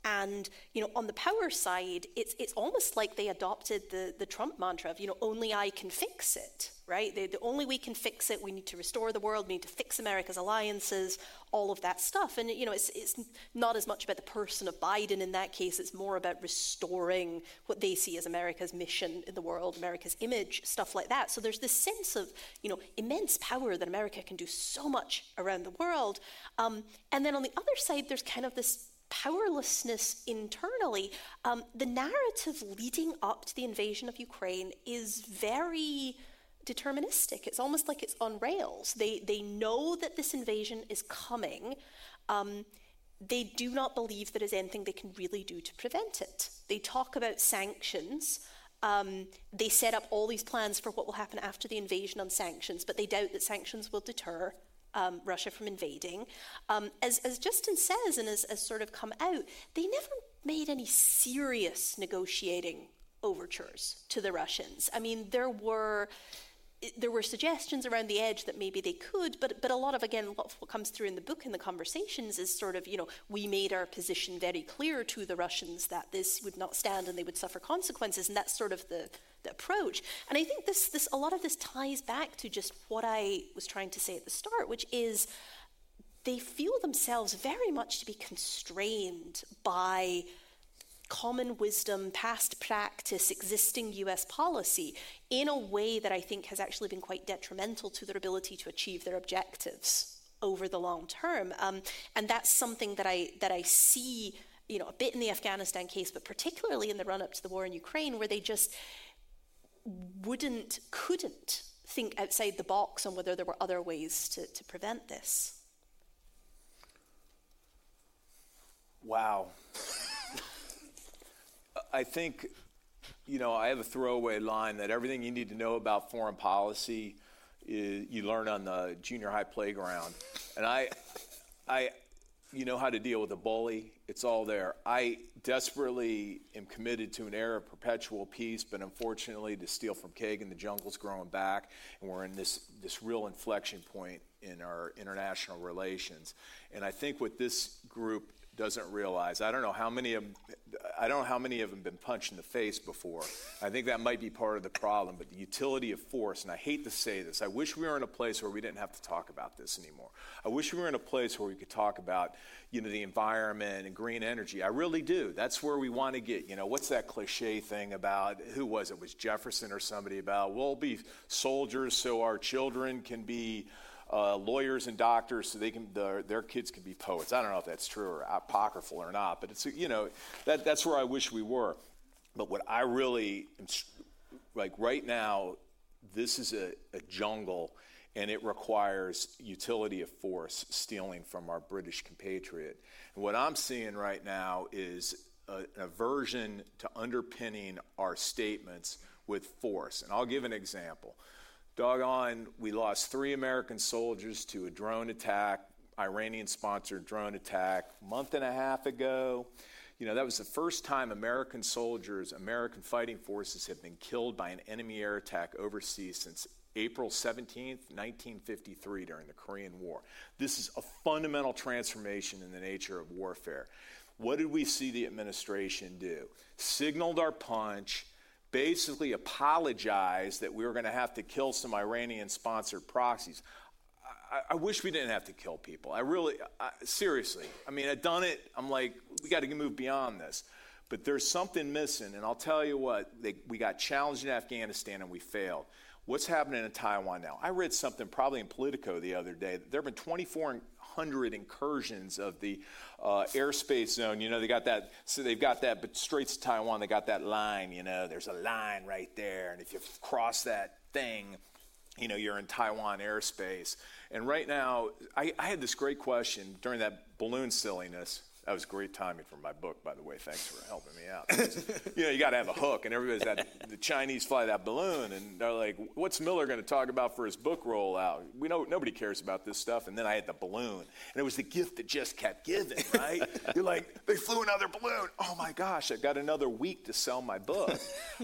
C: And, on the power side, it's almost like they adopted the Trump mantra of, only I can fix it, right? The only we can fix it, we need to restore the world, we need to fix America's alliances, all of that stuff. And, it's not as much about the person of Biden in that case, it's more about restoring what they see as America's mission in the world, America's image, stuff like that. So there's this sense of, immense power that America can do so much around the world. And then on the other side, there's kind of this powerlessness internally. The narrative leading up to the invasion of Ukraine is very deterministic. It's almost like it's on rails. They know that this invasion is coming. They do not believe there is anything they can really do to prevent it. They talk about sanctions. They set up all these plans for what will happen after the invasion on sanctions, but they doubt that sanctions will deter Russia from invading. As Justin says, and as sort of come out, they never made any serious negotiating overtures to the Russians. I mean, there were suggestions around the edge that maybe they could, but a lot of what comes through in the book and the conversations is sort of, we made our position very clear to the Russians that this would not stand and they would suffer consequences, and that's sort of the approach. And I think this a lot of this ties back to just what I was trying to say at the start, which is they feel themselves very much to be constrained by common wisdom, past practice, existing US policy in a way that I think has actually been quite detrimental to their ability to achieve their objectives over the long term. And that's something that I see, a bit in the Afghanistan case, but particularly in the run-up to the war in Ukraine, where they just couldn't think outside the box on whether there were other ways to prevent this.
D: Wow. I think, I have a throwaway line that everything you need to know about foreign policy you learn on the junior high playground. And you know how to deal with a bully. It's all there. I desperately am committed to an era of perpetual peace, but unfortunately, to steal from Kagan, the jungle's growing back, and we're in this real inflection point in our international relations. And I think what this group doesn't realize, I don't know how many of them been punched in the face before. I think that might be part of the problem, but the utility of force, and I hate to say this, I wish we were in a place where we didn't have to talk about this anymore. I wish we were in a place where we could talk about, the environment and green energy. I really do. That's where we want to get. What's that cliche thing about, who was it? Was Jefferson or somebody about, we'll be soldiers so our children can be lawyers and doctors so they can their kids can be poets. I don't know if that's true or apocryphal or not, but it's that's where I wish we were. But what I really like right now, this is a jungle, and it requires utility of force, stealing from our British compatriot. And what I'm seeing right now is an aversion to underpinning our statements with force. And I'll give an example. Doggone, we lost 3 American soldiers to a drone attack, Iranian-sponsored drone attack, a month and a half ago. That was the first time American soldiers, American fighting forces have been killed by an enemy air attack overseas since April 17th, 1953, during the Korean War. This is a fundamental transformation in the nature of warfare. What did we see the administration do? Signaled our punch, basically apologized that we were going to have to kill some Iranian-sponsored proxies. I wish we didn't have to kill people. Seriously. I mean, I've done it. I'm like, we got to move beyond this. But there's something missing, and I'll tell you what, we got challenged in Afghanistan and we failed. What's happening in Taiwan now? I read something probably in Politico the other day. There have been 2,400 incursions of the airspace zone. They got that, so they've got that, but Straits of Taiwan, they got that line, there's a line right there. And if you cross that thing, you're in Taiwan airspace. And right now, I had this great question during that balloon silliness. That was great timing for my book, by the way. Thanks for helping me out. You got to have a hook, and everybody's the Chinese fly that balloon, and they're like, "What's Miller going to talk about for his book rollout?" We know nobody cares about this stuff. And then I had the balloon, and it was the gift that just kept giving, right? You're like, they flew another balloon. Oh my gosh, I got another week to sell my book.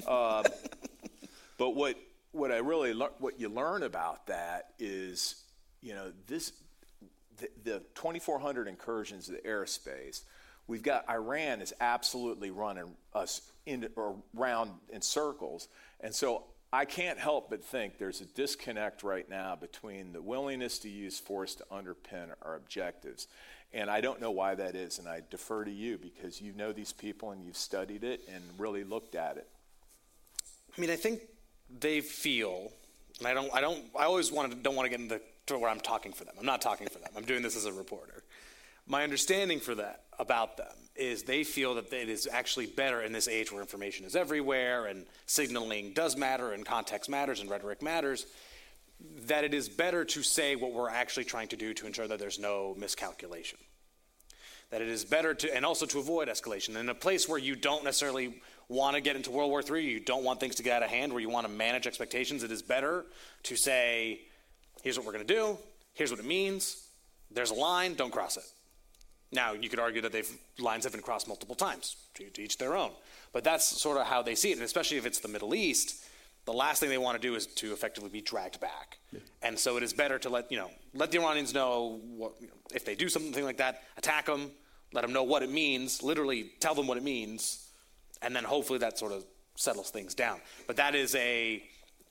D: But what you learn about that is, the 2,400 incursions of the airspace We've got Iran is absolutely running us around in circles. And so I can't help but think there's a disconnect right now between the willingness to use force to underpin our objectives. And I don't know why that is, and I defer to you because you know these people and you've studied it and really looked at it.
B: I mean, I think they feel, and I always don't want to get into where I'm talking for them. I'm not talking for them. I'm doing this as a reporter. My understanding about them is they feel that it is actually better in this age where information is everywhere and signaling does matter and context matters and rhetoric matters, that it is better to say what we're actually trying to do to ensure that there's no miscalculation. That it is better to, and also to avoid escalation. In a place where you don't necessarily want to get into World War III, you don't want things to get out of hand, where you want to manage expectations, it is better to say, here's what we're going to do, here's what it means, there's a line, don't cross it. Now, you could argue that lines have been crossed multiple times, to each their own. But that's sort of how they see it, and especially if it's the Middle East, the last thing they want to do is to effectively be dragged back. Yeah. And so it is better to let the Iranians know if they do something like that, attack them, let them know what it means, literally tell them what it means, and then hopefully that sort of settles things down. But that is a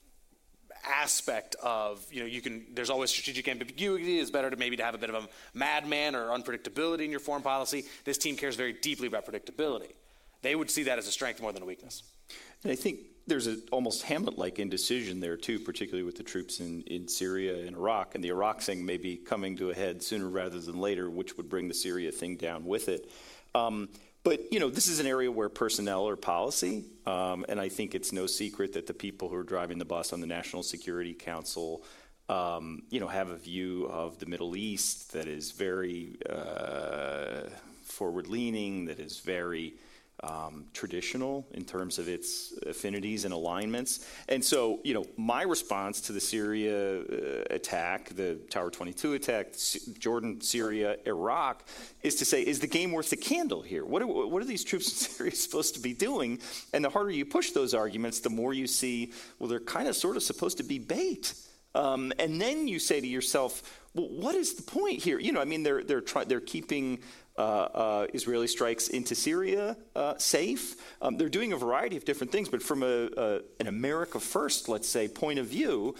B: aspect of, there's always strategic ambiguity. It's better to have a bit of a madman or unpredictability in your foreign policy. This team cares very deeply about predictability. They would see that as a strength more than a weakness.
A: And I think there's an almost Hamlet-like indecision there, too, particularly with the troops in Syria and Iraq. And the Iraq thing may be coming to a head sooner rather than later, which would bring the Syria thing down with it. But, this is an area where personnel are policy. And I think it's no secret that the people who are driving the bus on the National Security Council, have a view of the Middle East that is very forward-leaning, that is very traditional in terms of its affinities and alignments. And so, my response to the Syria attack, the Tower 22 attack, Jordan, Syria, Iraq, is to say, is the game worth the candle here? What are these troops in Syria supposed to be doing? And the harder you push those arguments, the more you see, well, they're kind of sort of supposed to be bait. And then you say to yourself, well, what is the point here? They're keeping Israeli strikes into Syria safe. They're doing a variety of different things, but from an America first, let's say, point of view,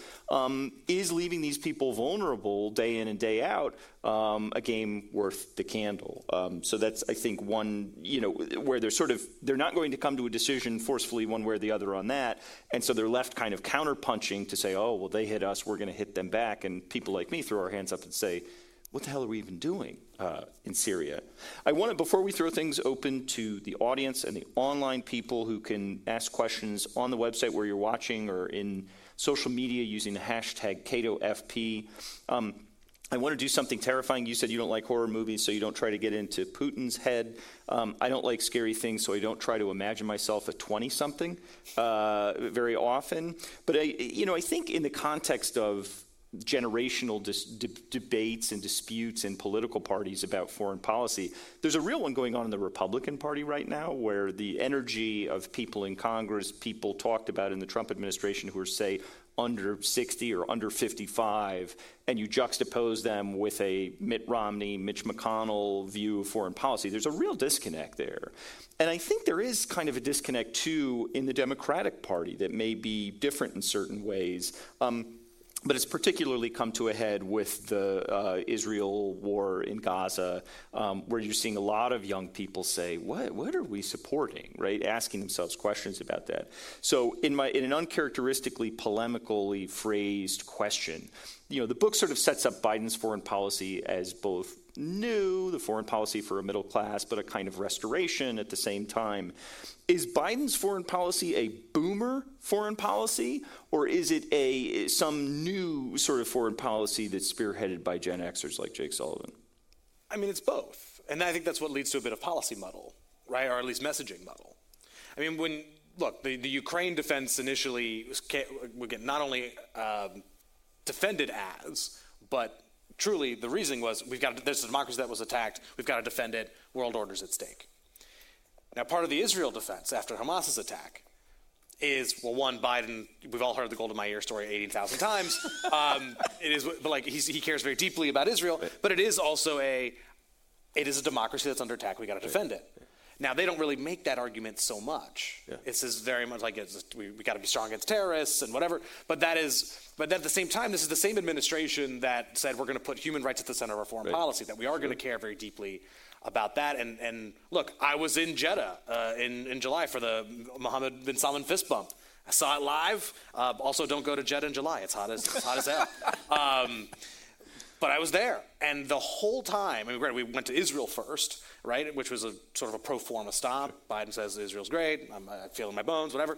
A: is leaving these people vulnerable day in and day out a game worth the candle? So that's, I think, one, where they're not going to come to a decision forcefully one way or the other on that, and so they're left kind of counterpunching to say, oh, well, they hit us, we're going to hit them back, and people like me throw our hands up and say, what the hell are we even doing in Syria? I want to, before we throw things open to the audience and the online people who can ask questions on the website where you're watching or in social media using the hashtag CatoFP, I want to do something terrifying. You said you don't like horror movies, so you don't try to get into Putin's head. I don't like scary things, so I don't try to imagine myself a 20-something very often. But I think in the context of generational debates and disputes in political parties about foreign policy, there's a real one going on in the Republican Party right now, where the energy of people in Congress, people talked about in the Trump administration who are, say, under 60 or under 55, and you juxtapose them with a Mitt Romney, Mitch McConnell view of foreign policy, there's a real disconnect there. And I think there is kind of a disconnect, too, in the Democratic Party that may be different in certain ways. But it's particularly come to a head with the Israel war in Gaza, where you're seeing a lot of young people say, what are we supporting, right? Asking themselves questions about that. So in an uncharacteristically polemically phrased question, the book sort of sets up Biden's foreign policy as both new, the foreign policy for a middle class, but a kind of restoration at the same time. Is Biden's foreign policy a boomer foreign policy, or is it some new sort of foreign policy that's spearheaded by Gen Xers like Jake Sullivan?
B: I mean, it's both. And I think that's what leads to a bit of policy muddle, right? Or at least messaging muddle. I mean, the Ukraine defense initially would get not only defended as, but truly the reasoning was, there's a democracy that was attacked, we've got to defend it, world order's at stake. Now, part of the Israel defense after Hamas's attack is, well, one, Biden, we've all heard the Gold in My Ear story 18,000 times. It is, but he cares very deeply about Israel, but it is also it is a democracy that's under attack. We got to defend it. Now, they don't really make that argument so much. Yeah. It's just very much like we got to be strong against terrorists and whatever. But at the same time, this is the same administration that said we're going to put human rights at the center of our foreign policy, that we are going to care very deeply about that. And look, I was in Jeddah in July for the Mohammed bin Salman fist bump. I saw it live. Also, don't go to Jeddah in July. It's hot as hell. But I was there, and the whole time, we went to Israel first, right, which was a sort of a pro forma stop. Biden says Israel's great. I feel in my bones, whatever.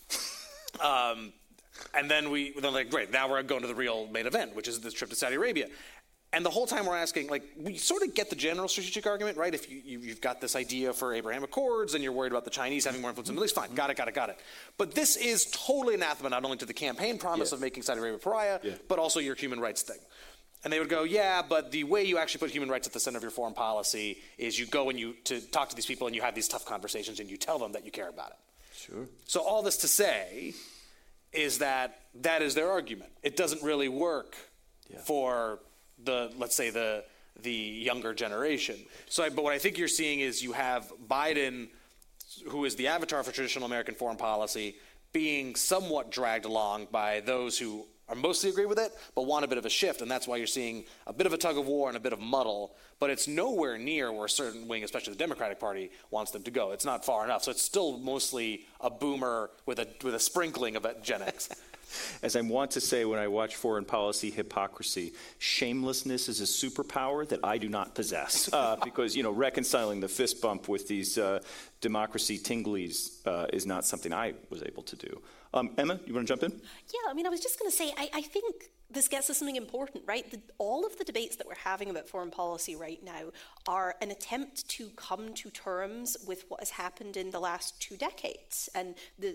B: And then they're like, great, now we're going to the real main event, which is this trip to Saudi Arabia. And the whole time we're asking, like, we sort of get the general strategic argument, right? If you've got this idea for Abraham Accords and you're worried about the Chinese having more influence in the Middle East, fine, got it. But this is totally anathema not only to the campaign promise of making Saudi Arabia a pariah, but also your human rights thing. And they would go, yeah, but the way you actually put human rights at the center of your foreign policy is you go and to talk to these people and you have these tough conversations and you tell them that you care about it.
A: Sure.
B: So all this to say is that is their argument. It doesn't really work for let's say the younger generation. But what I think you're seeing is you have Biden, who is the avatar for traditional American foreign policy, being somewhat dragged along by those who are mostly agree with it, but want a bit of a shift, and that's why you're seeing a bit of a tug of war and a bit of muddle, but it's nowhere near where a certain wing, especially the Democratic Party, wants them to go. It's not far enough, so it's still mostly a boomer with a sprinkling of Gen X.
A: As I want to say when I watch foreign policy hypocrisy, shamelessness is a superpower that I do not possess. Because, reconciling the fist bump with these democracy tinglies is not something I was able to do. Emma, you want to jump in?
C: Yeah, I was just going to say, I think this gets to something important, right? All of the debates that we're having about foreign policy right now are an attempt to come to terms with what has happened in the last 2 decades and the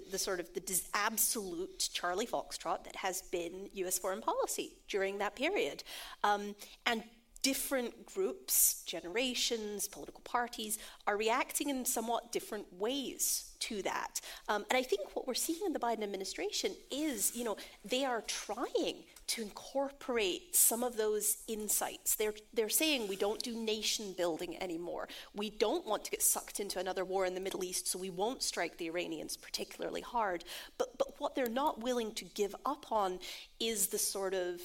C: absolute Charlie Foxtrot that has been U.S. foreign policy during that period. And different groups, generations, political parties are reacting in somewhat different ways to that. And I think what we're seeing in the Biden administration is, they are trying to incorporate some of those insights. They're saying we don't do nation building anymore. We don't want to get sucked into another war in the Middle East, so we won't strike the Iranians particularly hard. But what they're not willing to give up on is the sort of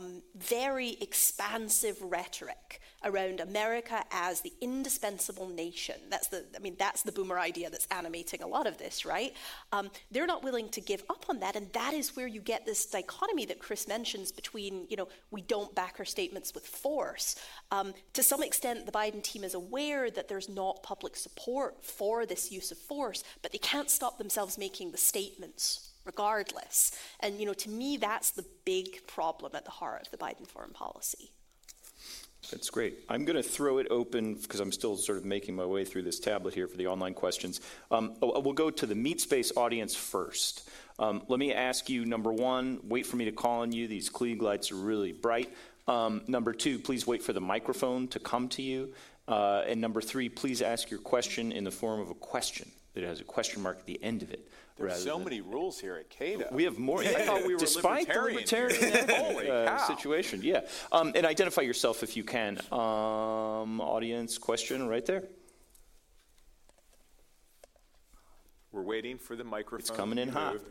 C: very expansive rhetoric around America as the indispensable nation. That's the boomer idea that's animating a lot of this, right? They're not willing to give up on that, and that is where you get this dichotomy that Chris mentions between, we don't back our statements with force. To some extent, the Biden team is aware that there's not public support for this use of force, but they can't stop themselves making the statements regardless. And, to me, that's the big problem at the heart of the Biden foreign policy.
A: That's great. I'm going to throw it open because I'm still sort of making my way through this tablet here for the online questions. We'll go to the MeetSpace audience first. Let me ask you, number one, wait for me to call on you. These Klieg lights are really bright. Number two, please wait for the microphone to come to you. And number three, please ask your question in the form of a question that has a question mark at the end of it.
D: There's so many rules here at Cato.
A: We have more.
D: I thought we were
A: despite
D: libertarian.
A: the libertarian situation. Yeah. And identify yourself if you can. Audience question right there.
D: We're waiting for the microphone.
A: It's coming in hot.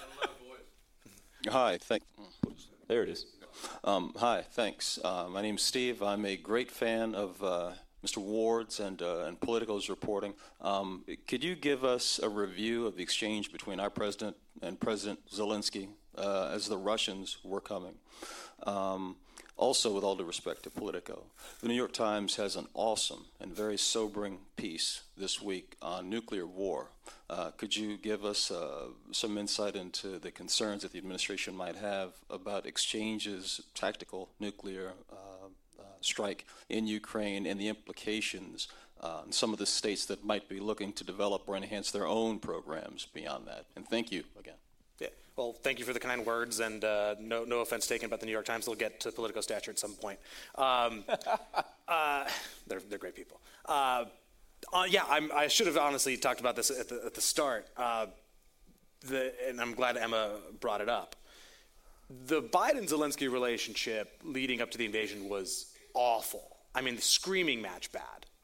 E: Hi.
A: There it is.
E: Hi. Thanks. My name's Steve. I'm a great fan of Mr. Ward's and Politico's reporting. Could you give us a review of the exchange between our president and President Zelensky as the Russians were coming? Also, with all due respect to Politico, the New York Times has an awesome and very sobering piece this week on nuclear war. Could you give us some insight into the concerns that the administration might have about exchanges, tactical nuclear strike in Ukraine, and the implications in some of the states that might be looking to develop or enhance their own programs beyond that? And thank you again.
B: Yeah. Well, thank you for the kind words, and no offense taken about the New York Times. They'll get to Politico stature at some point. They're great people. I should have honestly talked about this at the start, and I'm glad Emma brought it up. The Biden-Zelensky relationship leading up to the invasion was awful. I mean, the screaming match bad.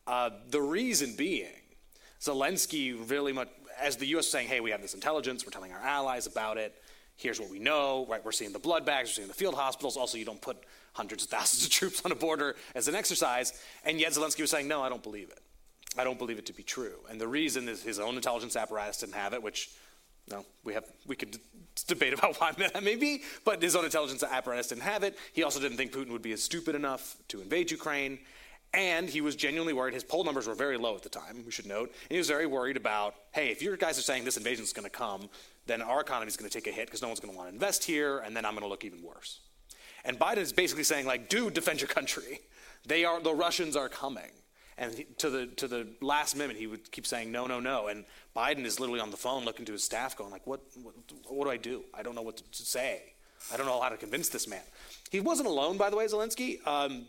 B: The reason being, Zelensky really much, as the U.S. saying, hey, we have this intelligence, we're telling our allies about it, here's what we know, right? We're seeing the blood bags, we're seeing the field hospitals. Also, you don't put hundreds of thousands of troops on a border as an exercise. And yet Zelensky was saying, no, I don't believe it. I don't believe it to be true. And the reason is his own intelligence apparatus didn't have it, which we could debate about why that may be, but his own intelligence apparatus didn't have it. He also didn't think Putin would be stupid enough to invade Ukraine. And he was genuinely worried. His poll numbers were very low at the time, we should note. And he was very worried about, hey, if your guys are saying this invasion is going to come, then our economy is going to take a hit because no one's going to want to invest here, and then I'm going to look even worse. And Biden is basically saying, like, dude, defend your country. The Russians are coming. And to the last minute, he would keep saying, no, no, no. And Biden is literally on the phone looking to his staff going, like, what do I do? I don't know what to say. I don't know how to convince this man. He wasn't alone, by the way, Zelensky.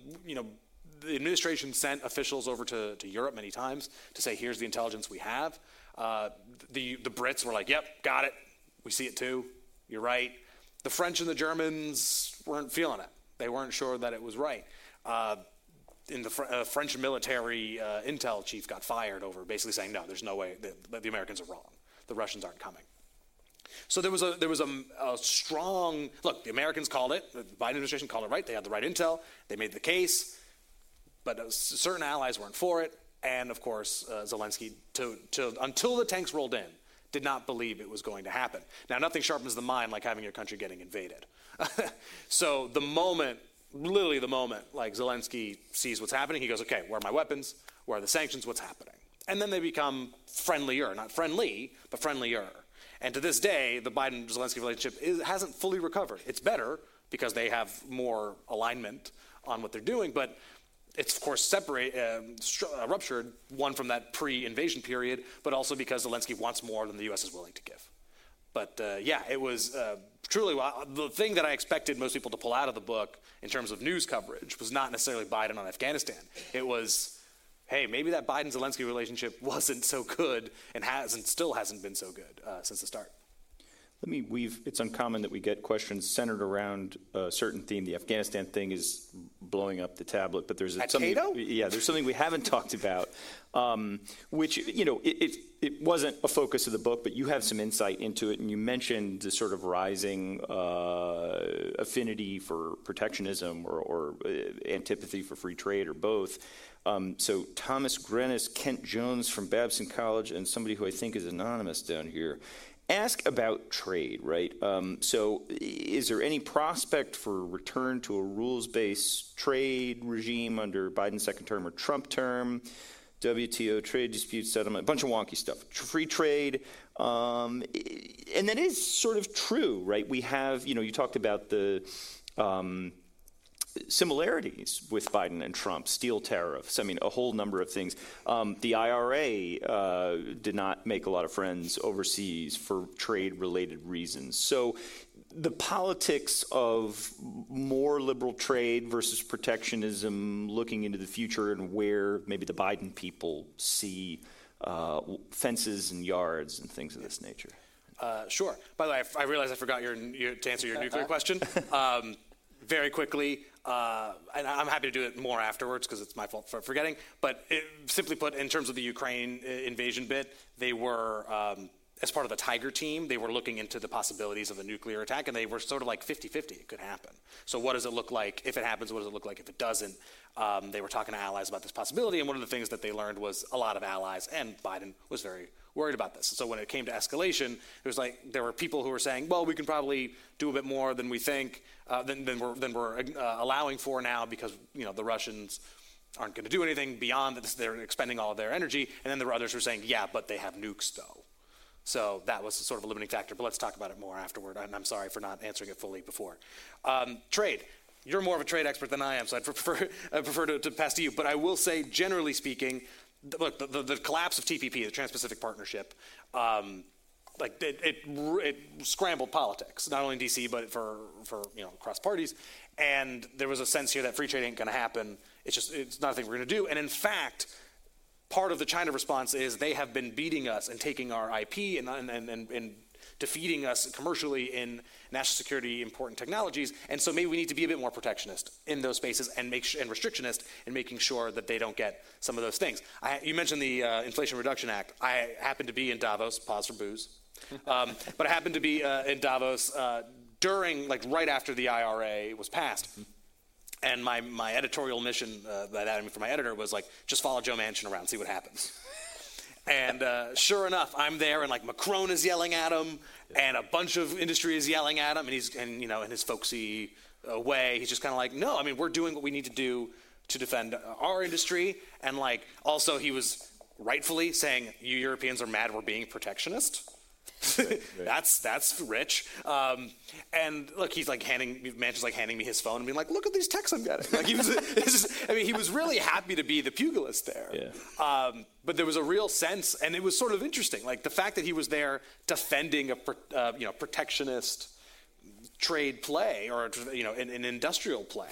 B: The administration sent officials over to Europe many times to say, here's the intelligence we have. The Brits were like, yep, got it. We see it too. You're right. The French and the Germans weren't feeling it. They weren't sure that it was right. In the French military intel chief got fired over basically saying, no, there's no way that the Americans are wrong. The Russians aren't coming. So there was a strong look. The Americans called it. The Biden administration called it right. They had the right intel. They made the case, but certain allies weren't for it. And of course, Zelensky, until the tanks rolled in, did not believe it was going to happen. Now, nothing sharpens the mind like having your country getting invaded. So literally the moment, like Zelensky sees what's happening, he goes, okay, where are my weapons? Where are the sanctions? What's happening? And then they become friendlier, not friendly, but friendlier. And to this day, the Biden-Zelensky relationship hasn't fully recovered. It's better because they have more alignment on what they're doing, but it's, of course, ruptured, one from that pre-invasion period, but also because Zelensky wants more than the U.S. is willing to give. But, it was truly the thing that I expected most people to pull out of the book in terms of news coverage was not necessarily Biden on Afghanistan. It was, hey, maybe that Biden-Zelensky relationship wasn't so good and still hasn't been so good since the start.
A: It's uncommon that we get questions centered around a certain theme. The Afghanistan thing is blowing up the tablet, but there's something. There's something we haven't talked about, which it wasn't a focus of the book, but you have some insight into it, and you mentioned the sort of rising affinity for protectionism or antipathy for free trade, or both. So Thomas Grenis, Kent Jones from Babson College, and somebody who I think is anonymous down here. Ask about trade, right? So is there any prospect for return to a rules-based trade regime under Biden's second term or Trump term? WTO, trade dispute settlement, a bunch of wonky stuff. Free trade, and that is sort of true, right? We have, you talked about the similarities with Biden and Trump, steel tariffs, a whole number of things. The IRA did not make a lot of friends overseas for trade-related reasons. So the politics of more liberal trade versus protectionism, looking into the future and where maybe the Biden people see fences and yards and things of this nature.
B: Sure. By the way, I realize I forgot to answer your nuclear question. Very quickly, and I'm happy to do it more afterwards because it's my fault for forgetting, but simply put, in terms of the Ukraine invasion bit, they were, as part of the Tiger team, they were looking into the possibilities of a nuclear attack, and they were sort of like 50-50, it could happen. So what does it look like if it happens? What does it look like if it doesn't? They were talking to allies about this possibility, and one of the things that they learned was a lot of allies, and Biden was very worried about this. So when it came to escalation, it was like there were people who were saying, well, we can probably do a bit more than we think, than we're allowing for now because the Russians aren't going to do anything beyond that. They're expending all of their energy. And then there were others who were saying, yeah, but they have nukes though. So that was sort of a limiting factor. But let's talk about it more afterward. And I'm sorry for not answering it fully before. Trade. You're more of a trade expert than I am, so I'd prefer to pass to you. But I will say, generally speaking, look, the collapse of TPP, the Trans-Pacific Partnership, it scrambled politics, not only in D.C. but for across parties. And there was a sense here that free trade ain't going to happen. It's not a thing we're going to do. And in fact, part of the China response is they have been beating us and taking our IP and defeating us commercially in national security important technologies, and so maybe we need to be a bit more protectionist in those spaces and restrictionist in making sure that they don't get some of those things. You mentioned the Inflation Reduction Act. I happened to be in Davos, pause for booze, but I happened to be in Davos during, right after the IRA was passed. And my editorial mission for my editor was just follow Joe Manchin around, see what happens. And sure enough, I'm there, and Macron is yelling at him, and a bunch of industry is yelling at him, and in his folksy way, he's just kind of no, I mean, we're doing what we need to do to defend our industry, and also he was rightfully saying, you Europeans are mad we're being protectionist. Right. That's rich. And look, he's Manchin's handing me his phone and being look at these texts I'm getting. He was really happy to be the pugilist there. Yeah. But there was a real sense, and it was sort of interesting, the fact that he was there defending a protectionist trade play or an industrial play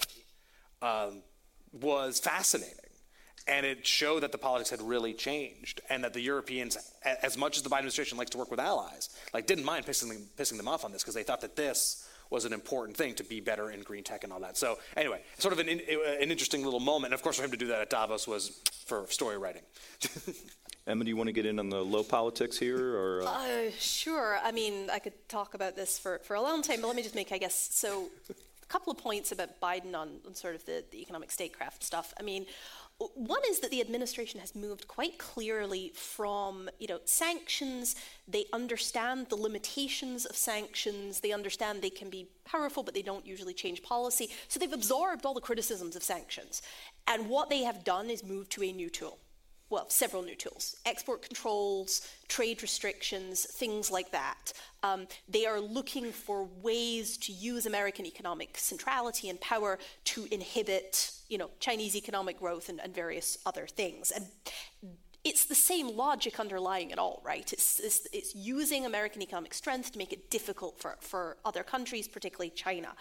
B: was fascinating. And it showed that the politics had really changed, and that the Europeans, as much as the Biden administration likes to work with allies, didn't mind pissing them off on this, because they thought that this was an important thing to be better in green tech and all that. So anyway, sort of an interesting little moment. And of course, for him to do that at Davos was for story writing.
A: Emma, do you want to get in on the low politics here, or?
C: Sure. I mean, I could talk about this for a long time, but let me just make, a couple of points about Biden on sort of the economic statecraft stuff. I mean, one is that the administration has moved quite clearly from, sanctions. They understand the limitations of sanctions. They understand they can be powerful, but they don't usually change policy. So they've absorbed all the criticisms of sanctions. And what they have done is move to a new tool. Well, several new tools: export controls, trade restrictions, things like that. They are looking for ways to use American economic centrality and power to inhibit, Chinese economic growth and various other things. And it's the same logic underlying it all, right? It's using American economic strength to make it difficult for other countries, particularly China.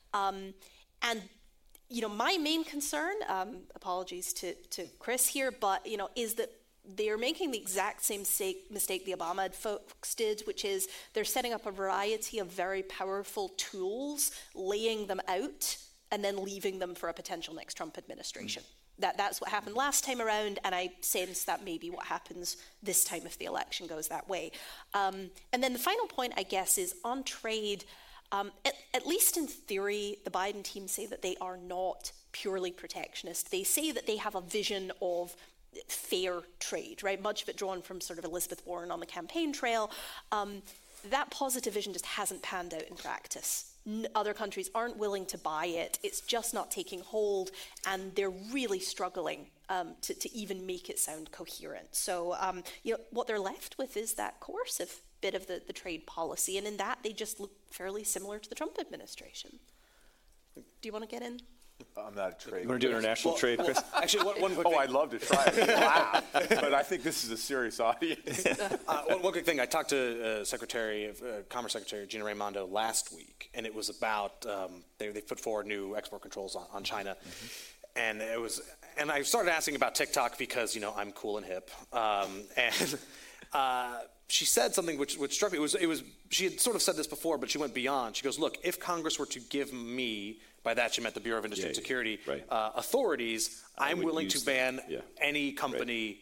C: My main concern, apologies to Chris here, but, is that they're making the exact same mistake the Obama folks did, which is they're setting up a variety of very powerful tools, laying them out, and then leaving them for a potential next Trump administration. That's what happened last time around, and I sense that may be what happens this time if the election goes that way. And then the final point, I guess, is on trade. At least in theory, the Biden team say that they are not purely protectionist. They say that they have a vision of fair trade, right? Much of it drawn from sort of Elizabeth Warren on the campaign trail. That positive vision just hasn't panned out in practice. Other countries aren't willing to buy it. It's just not taking hold, and they're really struggling to even make it sound coherent. So, what they're left with is that coercive bit of the trade policy, and in that they just look fairly similar to the Trump administration. Do you want to get in?
D: I'm not a trade.
A: You want to do international trade, Chris?
B: Actually, one quick thing.
D: I'd love to try it. Wow. But I think this is a serious audience.
B: One quick thing. I talked to Commerce Secretary Gina Raimondo last week, and it was about they put forward new export controls on China, and I started asking about TikTok because I'm cool and hip, and she said something which struck me. It was she had sort of said this before, but she went beyond. She goes, "Look, if Congress were to give me," by that she meant the Bureau of Industry and Security,
A: right.
B: Authorities, I'm willing to ban any company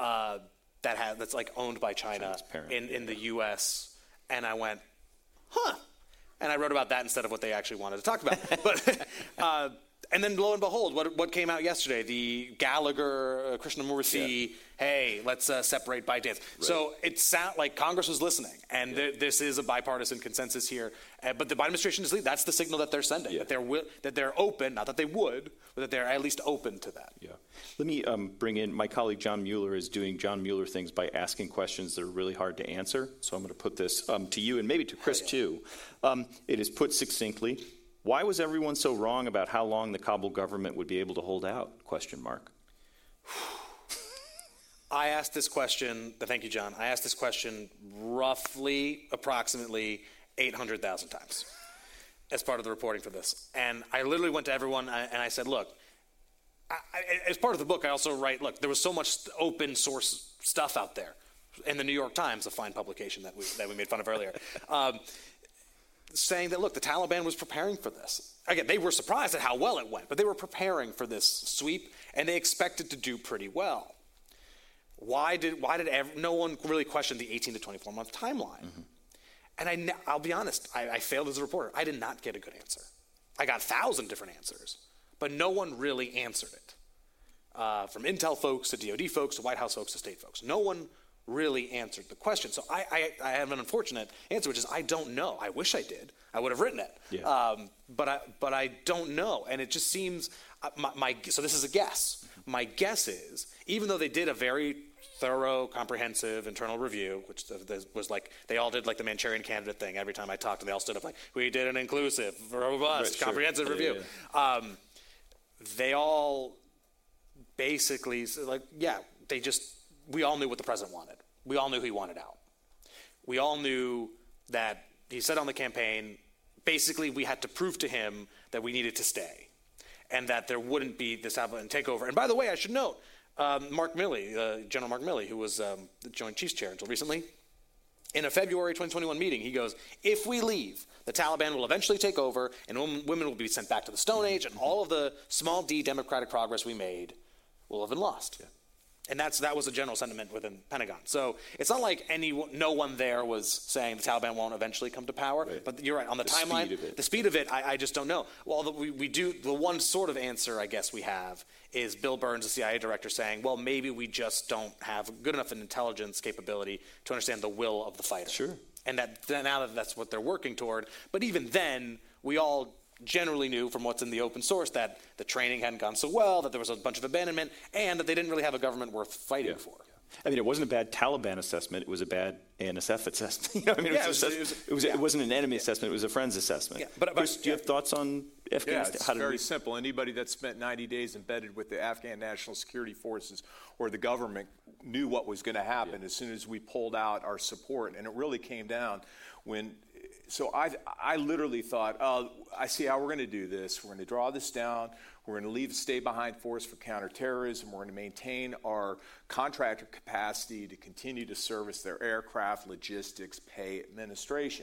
B: that's owned by China in the U.S. And I went, huh. And I wrote about that instead of what they actually wanted to talk about. But and then lo and behold, what came out yesterday? The Gallagher, Krishnamurthy, hey, let's separate ByteDance. Right. So it sounds like Congress was listening, and this is a bipartisan consensus here. But the Biden administration is leading. That's the signal that they're sending, that they're open, not that they would, but that they're at least open to that. Yeah.
A: Let me bring in my colleague John Mueller is doing John Mueller things by asking questions that are really hard to answer. So I'm going to put this to you and maybe to Chris too. It is put succinctly. Why was everyone so wrong about how long the Kabul government would be able to hold out? ?
B: I asked this question, thank you, John. I asked this question approximately 800,000 times as part of the reporting for this. And I literally went to everyone and I said, look, as part of the book, I also write, look, there was so much open source stuff out there. in the New York Times, a fine publication that we made fun of earlier, saying that, look, the Taliban was preparing for this. Again, they were surprised at how well it went, but they were preparing for this sweep, and they expected to do pretty well. Why did no one really question the 18 to 24 month timeline? Mm-hmm. And I'll be honest, I failed as a reporter. I did not get a good answer. I got 1,000 different answers, but no one really answered it. From Intel folks to DOD folks to White House folks to state folks. No one really answered the question. So I have an unfortunate answer, which is I don't know. I wish I did. I would have written it. Yeah. But I don't know. And it just seems, so this is a guess. My guess is, even though they did a very thorough, comprehensive internal review, which was like, they all did like the Manchurian Candidate thing. Every time I talked to them, they all stood up like, we did an inclusive, robust, comprehensive review. Yeah. They all basically, like, we all knew what the president wanted. We all knew he wanted out. We all knew that he said on the campaign, basically we had to prove to him that we needed to stay and that there wouldn't be this Taliban takeover. And by the way, I should note, Mark Milley, General Mark Milley, who was the Joint Chiefs Chair until recently, in a February 2021 meeting, he goes, if we leave, the Taliban will eventually take over and women will be sent back to the Stone Age and all of the small d democratic progress we made will have been lost. Yeah. And that was a general sentiment within Pentagon. So it's not like no one there was saying the Taliban won't eventually come to power. Right. But you're right, on the timeline, the speed of it, I just don't know. Well, we do, the one sort of answer I guess we have is Bill Burns, the CIA director, saying, well, maybe we just don't have good enough an intelligence capability to understand the will of the fighter. Sure. And now that's what they're working toward. But even then, we all generally knew from what's in the open source that the training hadn't gone so well, that there was a bunch of abandonment, and that they didn't really have a government worth fighting for.
A: I mean, it wasn't a bad Taliban assessment. It was a bad ANSF assessment. It wasn't an enemy assessment. It was a friend's assessment. Yeah, but Chris, do you have thoughts on Afghanistan?
D: Yeah, it's very simple. Anybody that spent 90 days embedded with the Afghan National Security Forces or the government knew what was going to happen as soon as we pulled out our support. And it really came down when... So I literally thought, I see how we're going to do this. We're going to draw this down. We're going to leave stay-behind force for counterterrorism. We're going to maintain our contractor capacity to continue to service their aircraft, logistics, pay, administration.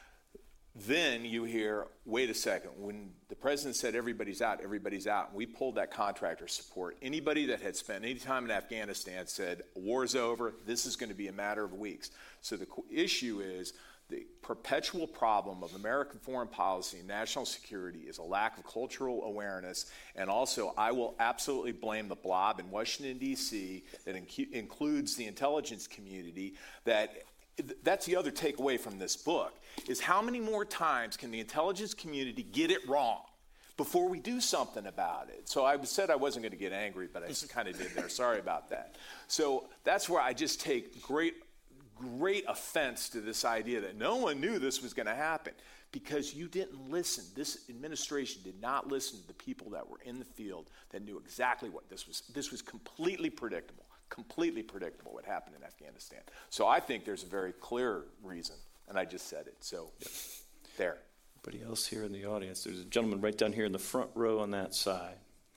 D: Then you hear, wait a second, when the president said everybody's out, and we pulled that contractor support. Anybody that had spent any time in Afghanistan said, war's over, this is going to be a matter of weeks. So the issue is, the perpetual problem of American foreign policy and national security is a lack of cultural awareness, and also I will absolutely blame the blob in Washington, D.C. that includes the intelligence community. That's the other takeaway from this book, is how many more times can the intelligence community get it wrong before we do something about it? So I said I wasn't going to get angry, but I kind of did there. Sorry about that. So that's where I just take great offense to this idea that no one knew this was going to happen, because you didn't listen. This administration did not listen to the people that were in the field that knew exactly what this was. This was completely predictable what happened in Afghanistan. So I think there's a very clear reason, and I just said it. So there.
A: Anybody else here in the audience? There's a gentleman right down here in the front row on that side.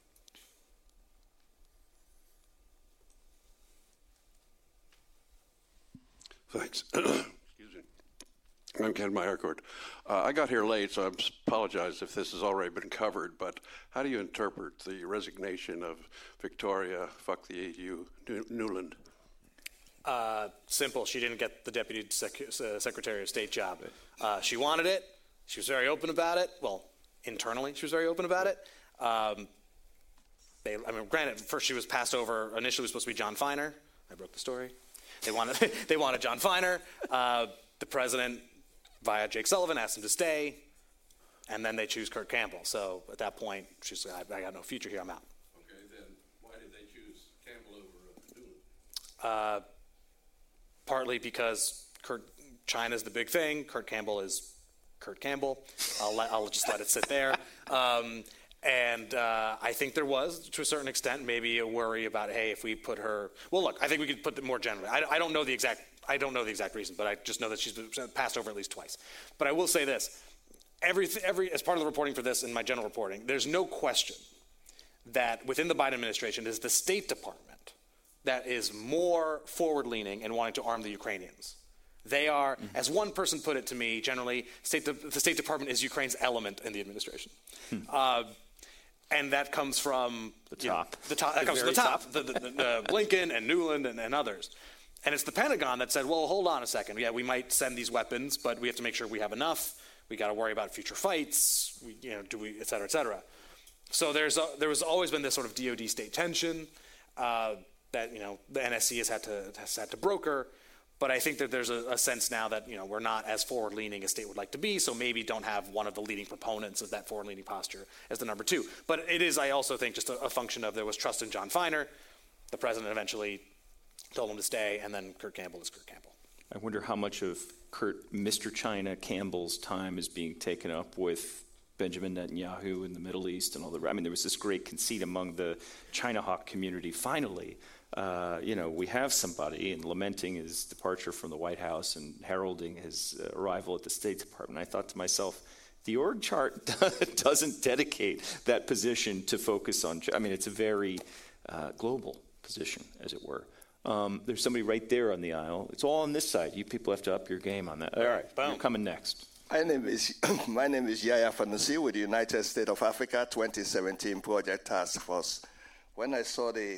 F: Thanks. Excuse me. I'm Ken Meyercourt. I got here late, so I apologize if this has already been covered, but how do you interpret the resignation of Victoria, fuck the AU, Nuland?
B: Simple. She didn't get the Deputy Secretary of State job. She wanted it. She was very open about it. Well, internally, she was very open about it. Granted, first she was passed over. Initially, it was supposed to be John Feiner. I broke the story. They wanted John Feiner. The president, via Jake Sullivan, asked him to stay, and then they choose Kurt Campbell. So at that point, she's like, I got no future here. I'm out.
F: Okay, then why did they choose Campbell over Nuland?
B: Partly because China's the big thing. Kurt Campbell is Kurt Campbell. I'll just let it sit there. And I think there was, to a certain extent, maybe a worry about, hey, if we put her. Well, look, I think we could put it more generally. I don't know the exact reason, but I just know that she's been passed over at least twice. But I will say this: as part of the reporting for this and my general reporting, there's no question that within the Biden administration, it is the State Department that is more forward-leaning in wanting to arm the Ukrainians. They are, as one person put it to me, generally, the State Department is Ukraine's element in the administration. And that comes from
A: the top.
B: That comes from the top. The Blinken and Nuland and others. And it's the Pentagon that said, well, hold on a second. Yeah, we might send these weapons, but we have to make sure we have enough. We got to worry about future fights, et cetera, et cetera. So there was always been this sort of DoD state tension that the NSC has had to broker. But I think that there's a sense now that we're not as forward-leaning as state would like to be, so maybe don't have one of the leading proponents of that forward-leaning posture as the number two. But it is, I also think, just a function of there was trust in John Feiner. The president eventually told him to stay, and then Kurt Campbell is Kurt Campbell.
A: I wonder how much of Mr. China Campbell's time is being taken up with Benjamin Netanyahu in the Middle East and all the. I mean, there was this great conceit among the China hawk community. Finally, we have somebody, and lamenting his departure from the White House and heralding his arrival at the State Department. I thought to myself, the org chart doesn't dedicate that position to focus on. I mean, it's a very global position, as it were. There's somebody right there on the aisle. It's all on this side. You people have to up your game on that. All right,
B: boom.
A: You're coming next.
G: My name is Yaya Fanusi with the United States of Africa 2017 Project Task Force. When I saw the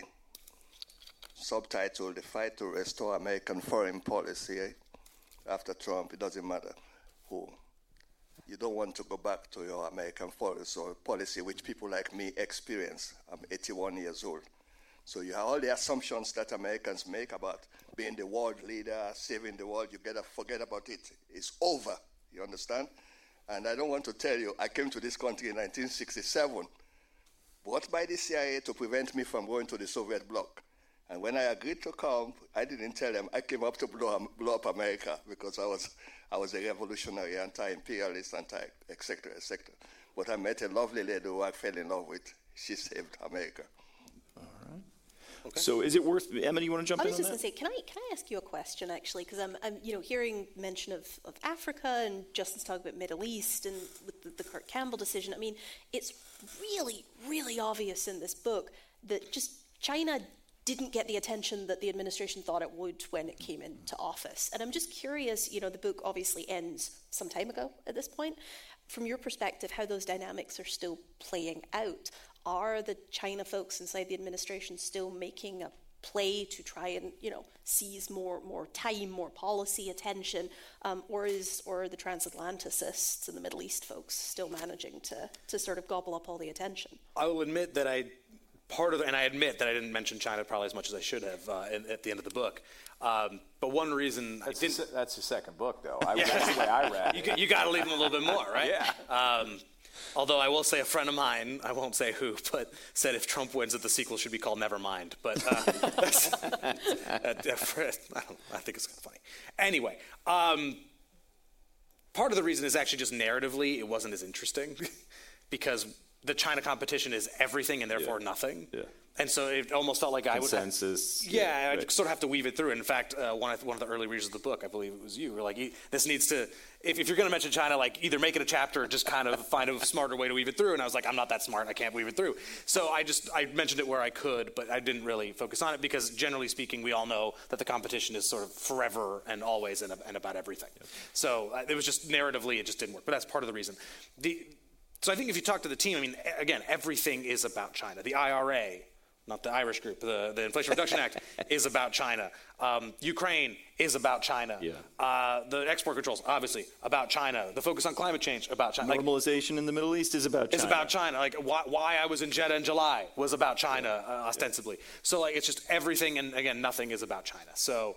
G: subtitle, The Fight to Restore American Foreign Policy, after Trump, it doesn't matter who. You don't want to go back to your American policy, which people like me experience. I'm 81 years old. So you have all the assumptions that Americans make about being the world leader, saving the world. You gotta forget about it. It's over. You understand? And I don't want to tell you, I came to this country in 1967, bought by the CIA to prevent me from going to the Soviet bloc. And when I agreed to come, I didn't tell them I came up to blow up America because I was a revolutionary, anti-imperialist, et cetera, et cetera. But I met a lovely lady who I fell in love with. She saved America.
A: Okay. So is it worth, Emma, do you want to jump in on that?
C: I was just going to say, can I ask you a question, actually? Because I'm hearing mention of Africa, and Justin's talking about Middle East, and with the Kurt Campbell decision. I mean, it's really, really obvious in this book that just China didn't get the attention that the administration thought it would when it came into office. And I'm just curious, the book obviously ends some time ago at this point. From your perspective, how those dynamics are still playing out. Are the China folks inside the administration still making a play to try and, seize more time, more policy attention, or are the transatlanticists and the Middle East folks still managing to sort of gobble up all the attention?
B: I will admit that I admit that I didn't mention China probably as much as I should have at the end of the book. But one reason
D: that's the second book, though. That's the way I read it.
B: You got to leave them a little bit more, right?
D: Yeah.
B: Although I will say a friend of mine, I won't say who, but said if Trump wins that the sequel should be called Nevermind. But I think it's kind of funny. Anyway, part of the reason is actually just narratively it wasn't as interesting because the China competition is everything and therefore nothing. Yeah. And so it almost felt like
A: consensus.
B: I would sort of have to weave it through. And in fact, one of the early readers of the book, I believe it was you, were like, this needs to, if you're going to mention China, like either make it a chapter or just kind of find a smarter way to weave it through. And I was like, I'm not that smart. I can't weave it through. So I mentioned it where I could, but I didn't really focus on it because generally speaking, we all know that the competition is sort of forever and always and about everything. Yep. So it was just narratively, it just didn't work. But that's part of the reason. So I think if you talk to the team, I mean, again, everything is about China. The IRA, not the Irish group, the Inflation Reduction Act is about China. Ukraine is about China. Yeah. The export controls, obviously, about China. The focus on climate change, about China.
A: Normalization in the Middle East is about China.
B: It's about China. Like why I was in Jeddah in July was about China, ostensibly. So like it's just everything, and again, nothing is about China. So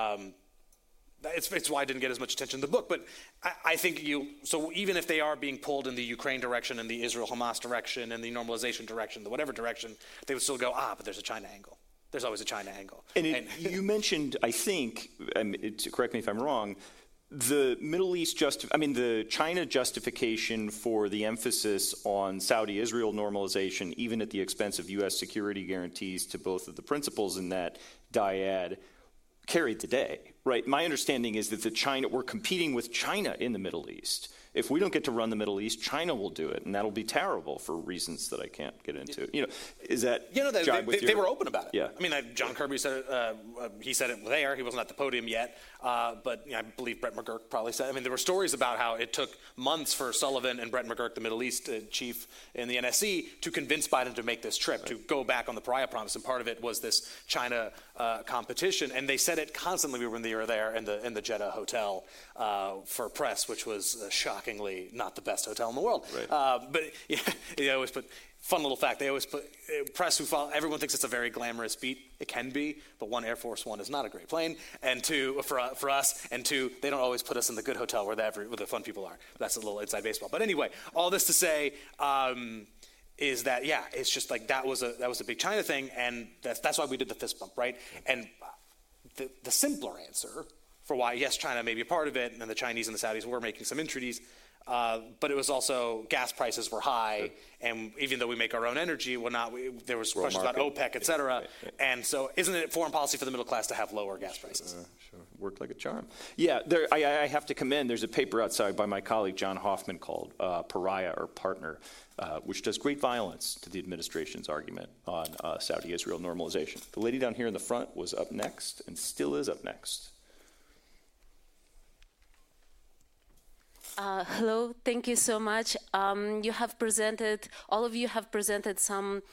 B: it's why I didn't get as much attention in the book. But I think so even if they are being pulled in the Ukraine direction and the Israel-Hamas direction and the normalization direction, the whatever direction, they would still go, but there's a China angle. There's always a China angle.
A: And you mentioned, I think, correct me if I'm wrong, the Middle East the China justification for the emphasis on Saudi-Israel normalization, even at the expense of U.S. security guarantees to both of the principals in that dyad, carried the day, right? My understanding is that we're competing with China in the Middle East if we don't get to run the Middle East, China will do it, and that'll be terrible for reasons that I can't get into. Is that
B: they were open about it.
A: Yeah.
B: I mean, John Kirby said it. He said it there. He wasn't at the podium yet, but I believe Brett McGurk probably said. I mean, there were stories about how it took months for Sullivan and Brett McGurk, the Middle East chief in the NSC, to convince Biden to make this trip, to go back on the Pariah promise, and part of it was this China competition, and they said it constantly when they were there in the Jeddah hotel for press, which was shockingly not the best hotel in the world.
A: Right.
B: But they always put, fun little fact, they always put, press who follow, everyone thinks it's a very glamorous beat. It can be, but one, Air Force One is not a great plane, and two, for us, and two, they don't always put us in the good hotel where the fun people are. That's a little inside baseball. But anyway, all this to say, is that, it's just like that was a big China thing, and that's why we did the fist bump, right? And the simpler answer for why, yes, China may be a part of it, and the Chinese and the Saudis were making some entreaties, but it was also gas prices were high, and even though we make our own energy, there was questions about OPEC, et cetera, and so isn't it foreign policy for the middle class to have lower gas prices?
A: Sure, worked like a charm. Yeah, I have to commend, there's a paper outside by my colleague John Hoffman called Pariah or Partner, which does great violence to the administration's argument on Saudi-Israel normalization. The lady down here in the front was up next and still is up next.
H: Hello, thank you so much. All of you have presented some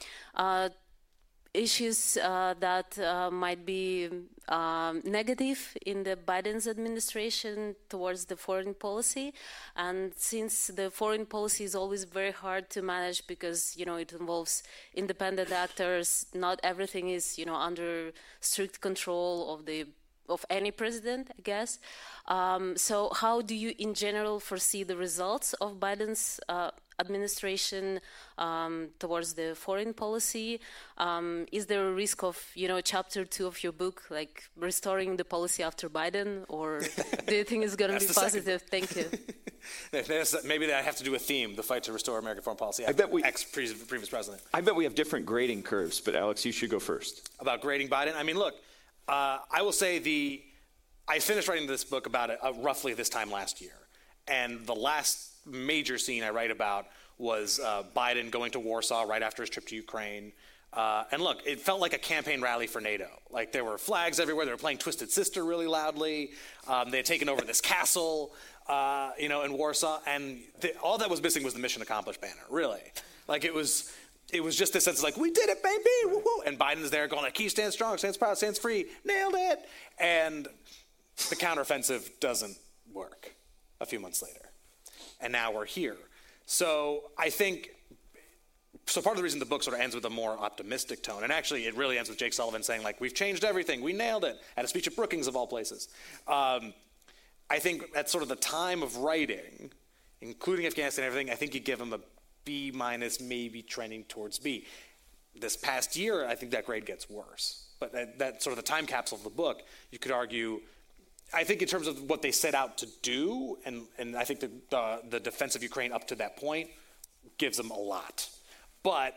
H: issues that might be negative in the Biden's administration towards the foreign policy. And since the foreign policy is always very hard to manage because, it involves independent actors, not everything is, under strict control of any president, I guess. So how do you, in general, foresee the results of Biden's administration towards the foreign policy? Is there a risk of, chapter 2 of your book, like restoring the policy after Biden, or do you think it's going to be positive? Thank you.
B: Maybe I have to do a theme, the fight to restore American foreign policy. Previous president.
A: I bet we have different grading curves, but Alex, you should go first.
B: About grading Biden? I mean, look, I will say I finished writing this book about it roughly this time last year. And the last major scene I write about was Biden going to Warsaw right after his trip to Ukraine. And look, it felt like a campaign rally for NATO. Like there were flags everywhere. They were playing Twisted Sister really loudly. They had taken over this castle, in Warsaw. And all that was missing was the mission accomplished banner, really. Like it was just this sense of like, we did it, baby, woo-hoo. And Biden's there going like, he stands strong, stands proud, stands free, nailed it. And the counteroffensive doesn't work a few months later. And now we're here. So I think, part of the reason the book sort of ends with a more optimistic tone, and actually it really ends with Jake Sullivan saying like, we've changed everything, we nailed it, at a speech at Brookings of all places. I think at sort of the time of writing, including Afghanistan and everything, I think you give him a B-, maybe trending towards B. This past year, I think that grade gets worse. But that sort of the time capsule of the book, you could argue, I think in terms of what they set out to do, and I think the defense of Ukraine up to that point gives them a lot. But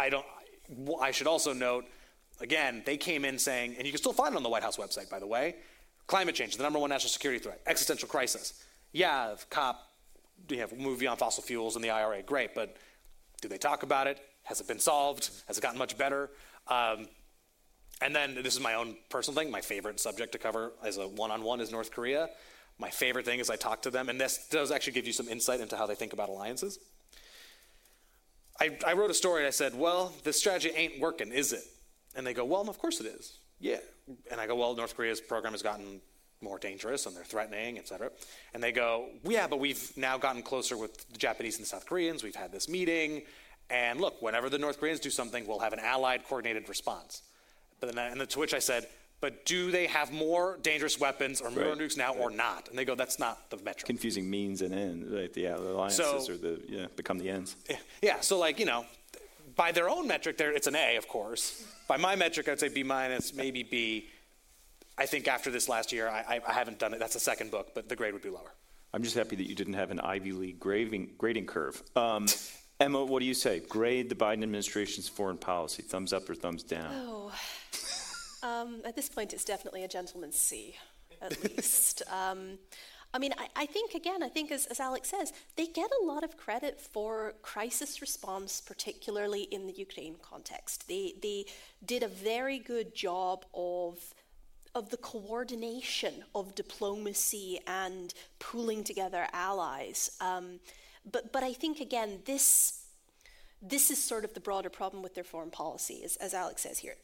B: I should also note, again, they came in saying, and you can still find it on the White House website, by the way, climate change, the number one national security threat, existential crisis. Yeah, move beyond fossil fuels and the IRA, great, but do they talk about it? Has it been solved? Has it gotten much better? And then this is my own personal thing. My favorite subject to cover as a one-on-one is North Korea. My favorite thing is I talk to them, and this does actually give you some insight into how they think about alliances. I wrote a story and I said, well, this strategy ain't working, is it? And they go, well, of course it is. Yeah. And I go, well, North Korea's program has gotten more dangerous and they're threatening, et cetera. And they go, yeah, but we've now gotten closer with the Japanese and the South Koreans. We've had this meeting. And look, whenever the North Koreans do something, we'll have an allied coordinated response. But then, to which I said, but do they have more dangerous weapons or more nukes now or not? And they go, that's not the metric.
A: Confusing means and ends, right? The alliances become the ends.
B: Yeah, so by their own metric, it's an A, of course. By my metric, I'd say B-, maybe B. I think after this last year, I haven't done it. That's the second book, but the grade would be lower.
A: I'm just happy that you didn't have an Ivy League grading curve. Emma, what do you say? Grade the Biden administration's foreign policy, thumbs up or thumbs down?
C: Oh, at this point, it's definitely a gentleman's C, at least. I mean, I think, again, as Alex says, they get a lot of credit for crisis response, particularly in the Ukraine context. They did a very good job of the coordination of diplomacy and pooling together allies. But I think, again, this is sort of the broader problem with their foreign policy, as Alex says here.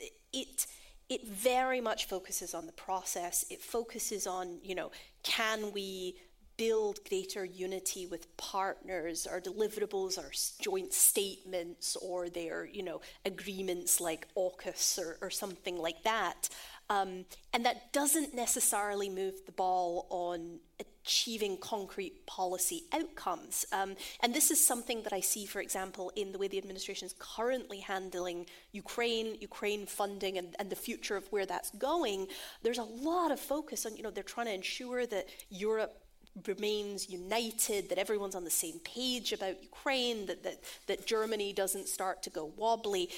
C: It very much focuses on the process. It focuses on, can we build greater unity with partners? Our deliverables are joint statements, or their, agreements like AUKUS or something like that. And that doesn't necessarily move the ball on achieving concrete policy outcomes. And this is something that I see, for example, in the way the administration is currently handling Ukraine funding and the future of where that's going. There's a lot of focus on, they're trying to ensure that Europe remains united, that everyone's on the same page about Ukraine, that Germany doesn't start to go wobbly.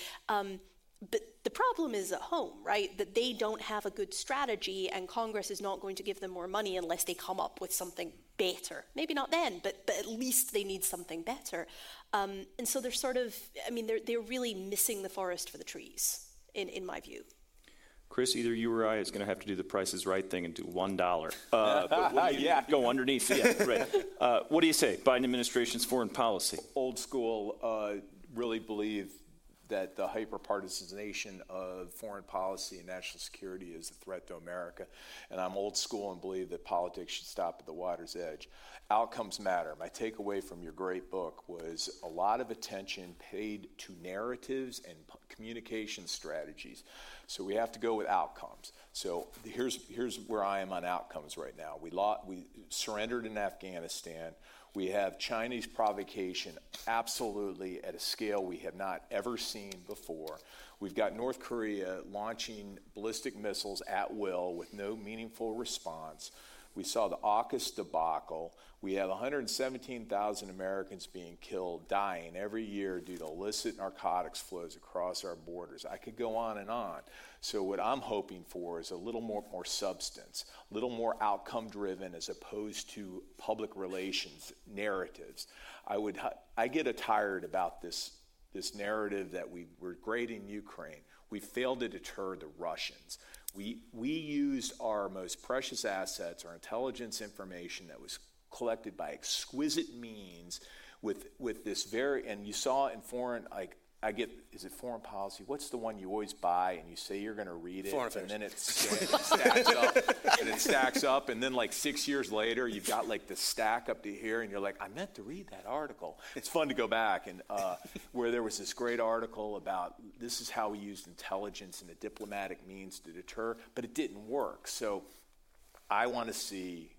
C: But the problem is at home, right? That they don't have a good strategy, and Congress is not going to give them more money unless they come up with something better. Maybe not then, but at least they need something better. And so they're sort of, they're really missing the forest for the trees, in my view.
A: Chris, either you or I is going to have to do the Price is Right thing and do $1. Yeah, go underneath. Yeah, right. What do you say? Biden administration's foreign policy.
D: Old school, really believe that the hyper-partisanization of foreign policy and national security is a threat to America. And I'm old school and believe that politics should stop at the water's edge. Outcomes matter. My takeaway from your great book was a lot of attention paid to narratives and communication strategies. So we have to go with outcomes. So here's where I am on outcomes right now. We surrendered in Afghanistan. We have Chinese provocation absolutely at a scale we have not ever seen before. We've got North Korea launching ballistic missiles at will with no meaningful response. We saw the AUKUS debacle. We have 117,000 Americans being killed, dying every year due to illicit narcotics flows across our borders. I could go on and on. So what I'm hoping for is a little more substance, a little more outcome-driven as opposed to public relations narratives. I get tired about this narrative that we're great in Ukraine. We failed to deter the Russians. We used our most precious assets, our intelligence information that was collected by exquisite means with this and you saw in foreign, is it foreign policy? What's the one you always buy and you say you're going to read it, and then it stacks up, and it stacks up, and then 6 years later you've got the stack up to here, and you're like, I meant to read that article. It's fun to go back and where there was this great article about this is how we used intelligence and a diplomatic means to deter, but it didn't work. So I want to see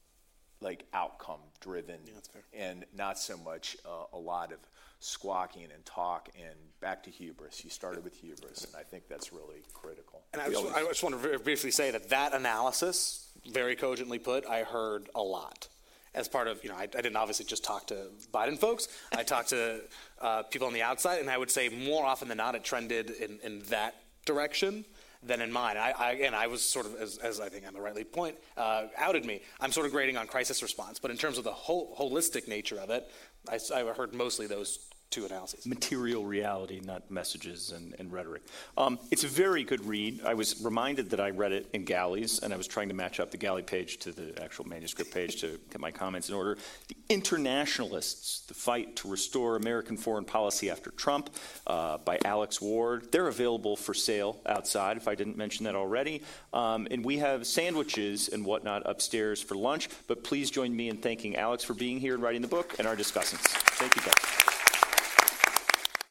D: outcome driven, and not so much a lot of squawking and talk and back to hubris. You started with hubris, and I think that's really critical.
B: And I just want to very briefly say that analysis, very cogently put, I heard a lot. As part of, I didn't obviously just talk to Biden folks. I talked to people on the outside, and I would say more often than not, it trended in that direction than in mine. I was sort of, as I think Emma rightly outed me, I'm sort of grading on crisis response. But in terms of the holistic nature of it, I heard mostly those two analyses.
A: Material reality, not messages and rhetoric. It's a very good read. I was reminded that I read it in galleys, and I was trying to match up the galley page to the actual manuscript page to get my comments in order. The Internationalists, The Fight to Restore American Foreign Policy After Trump by Alex Ward. They're available for sale outside, if I didn't mention that already. And we have sandwiches and whatnot upstairs for lunch, but please join me in thanking Alex for being here and writing the book and our discussants. Thank you, guys.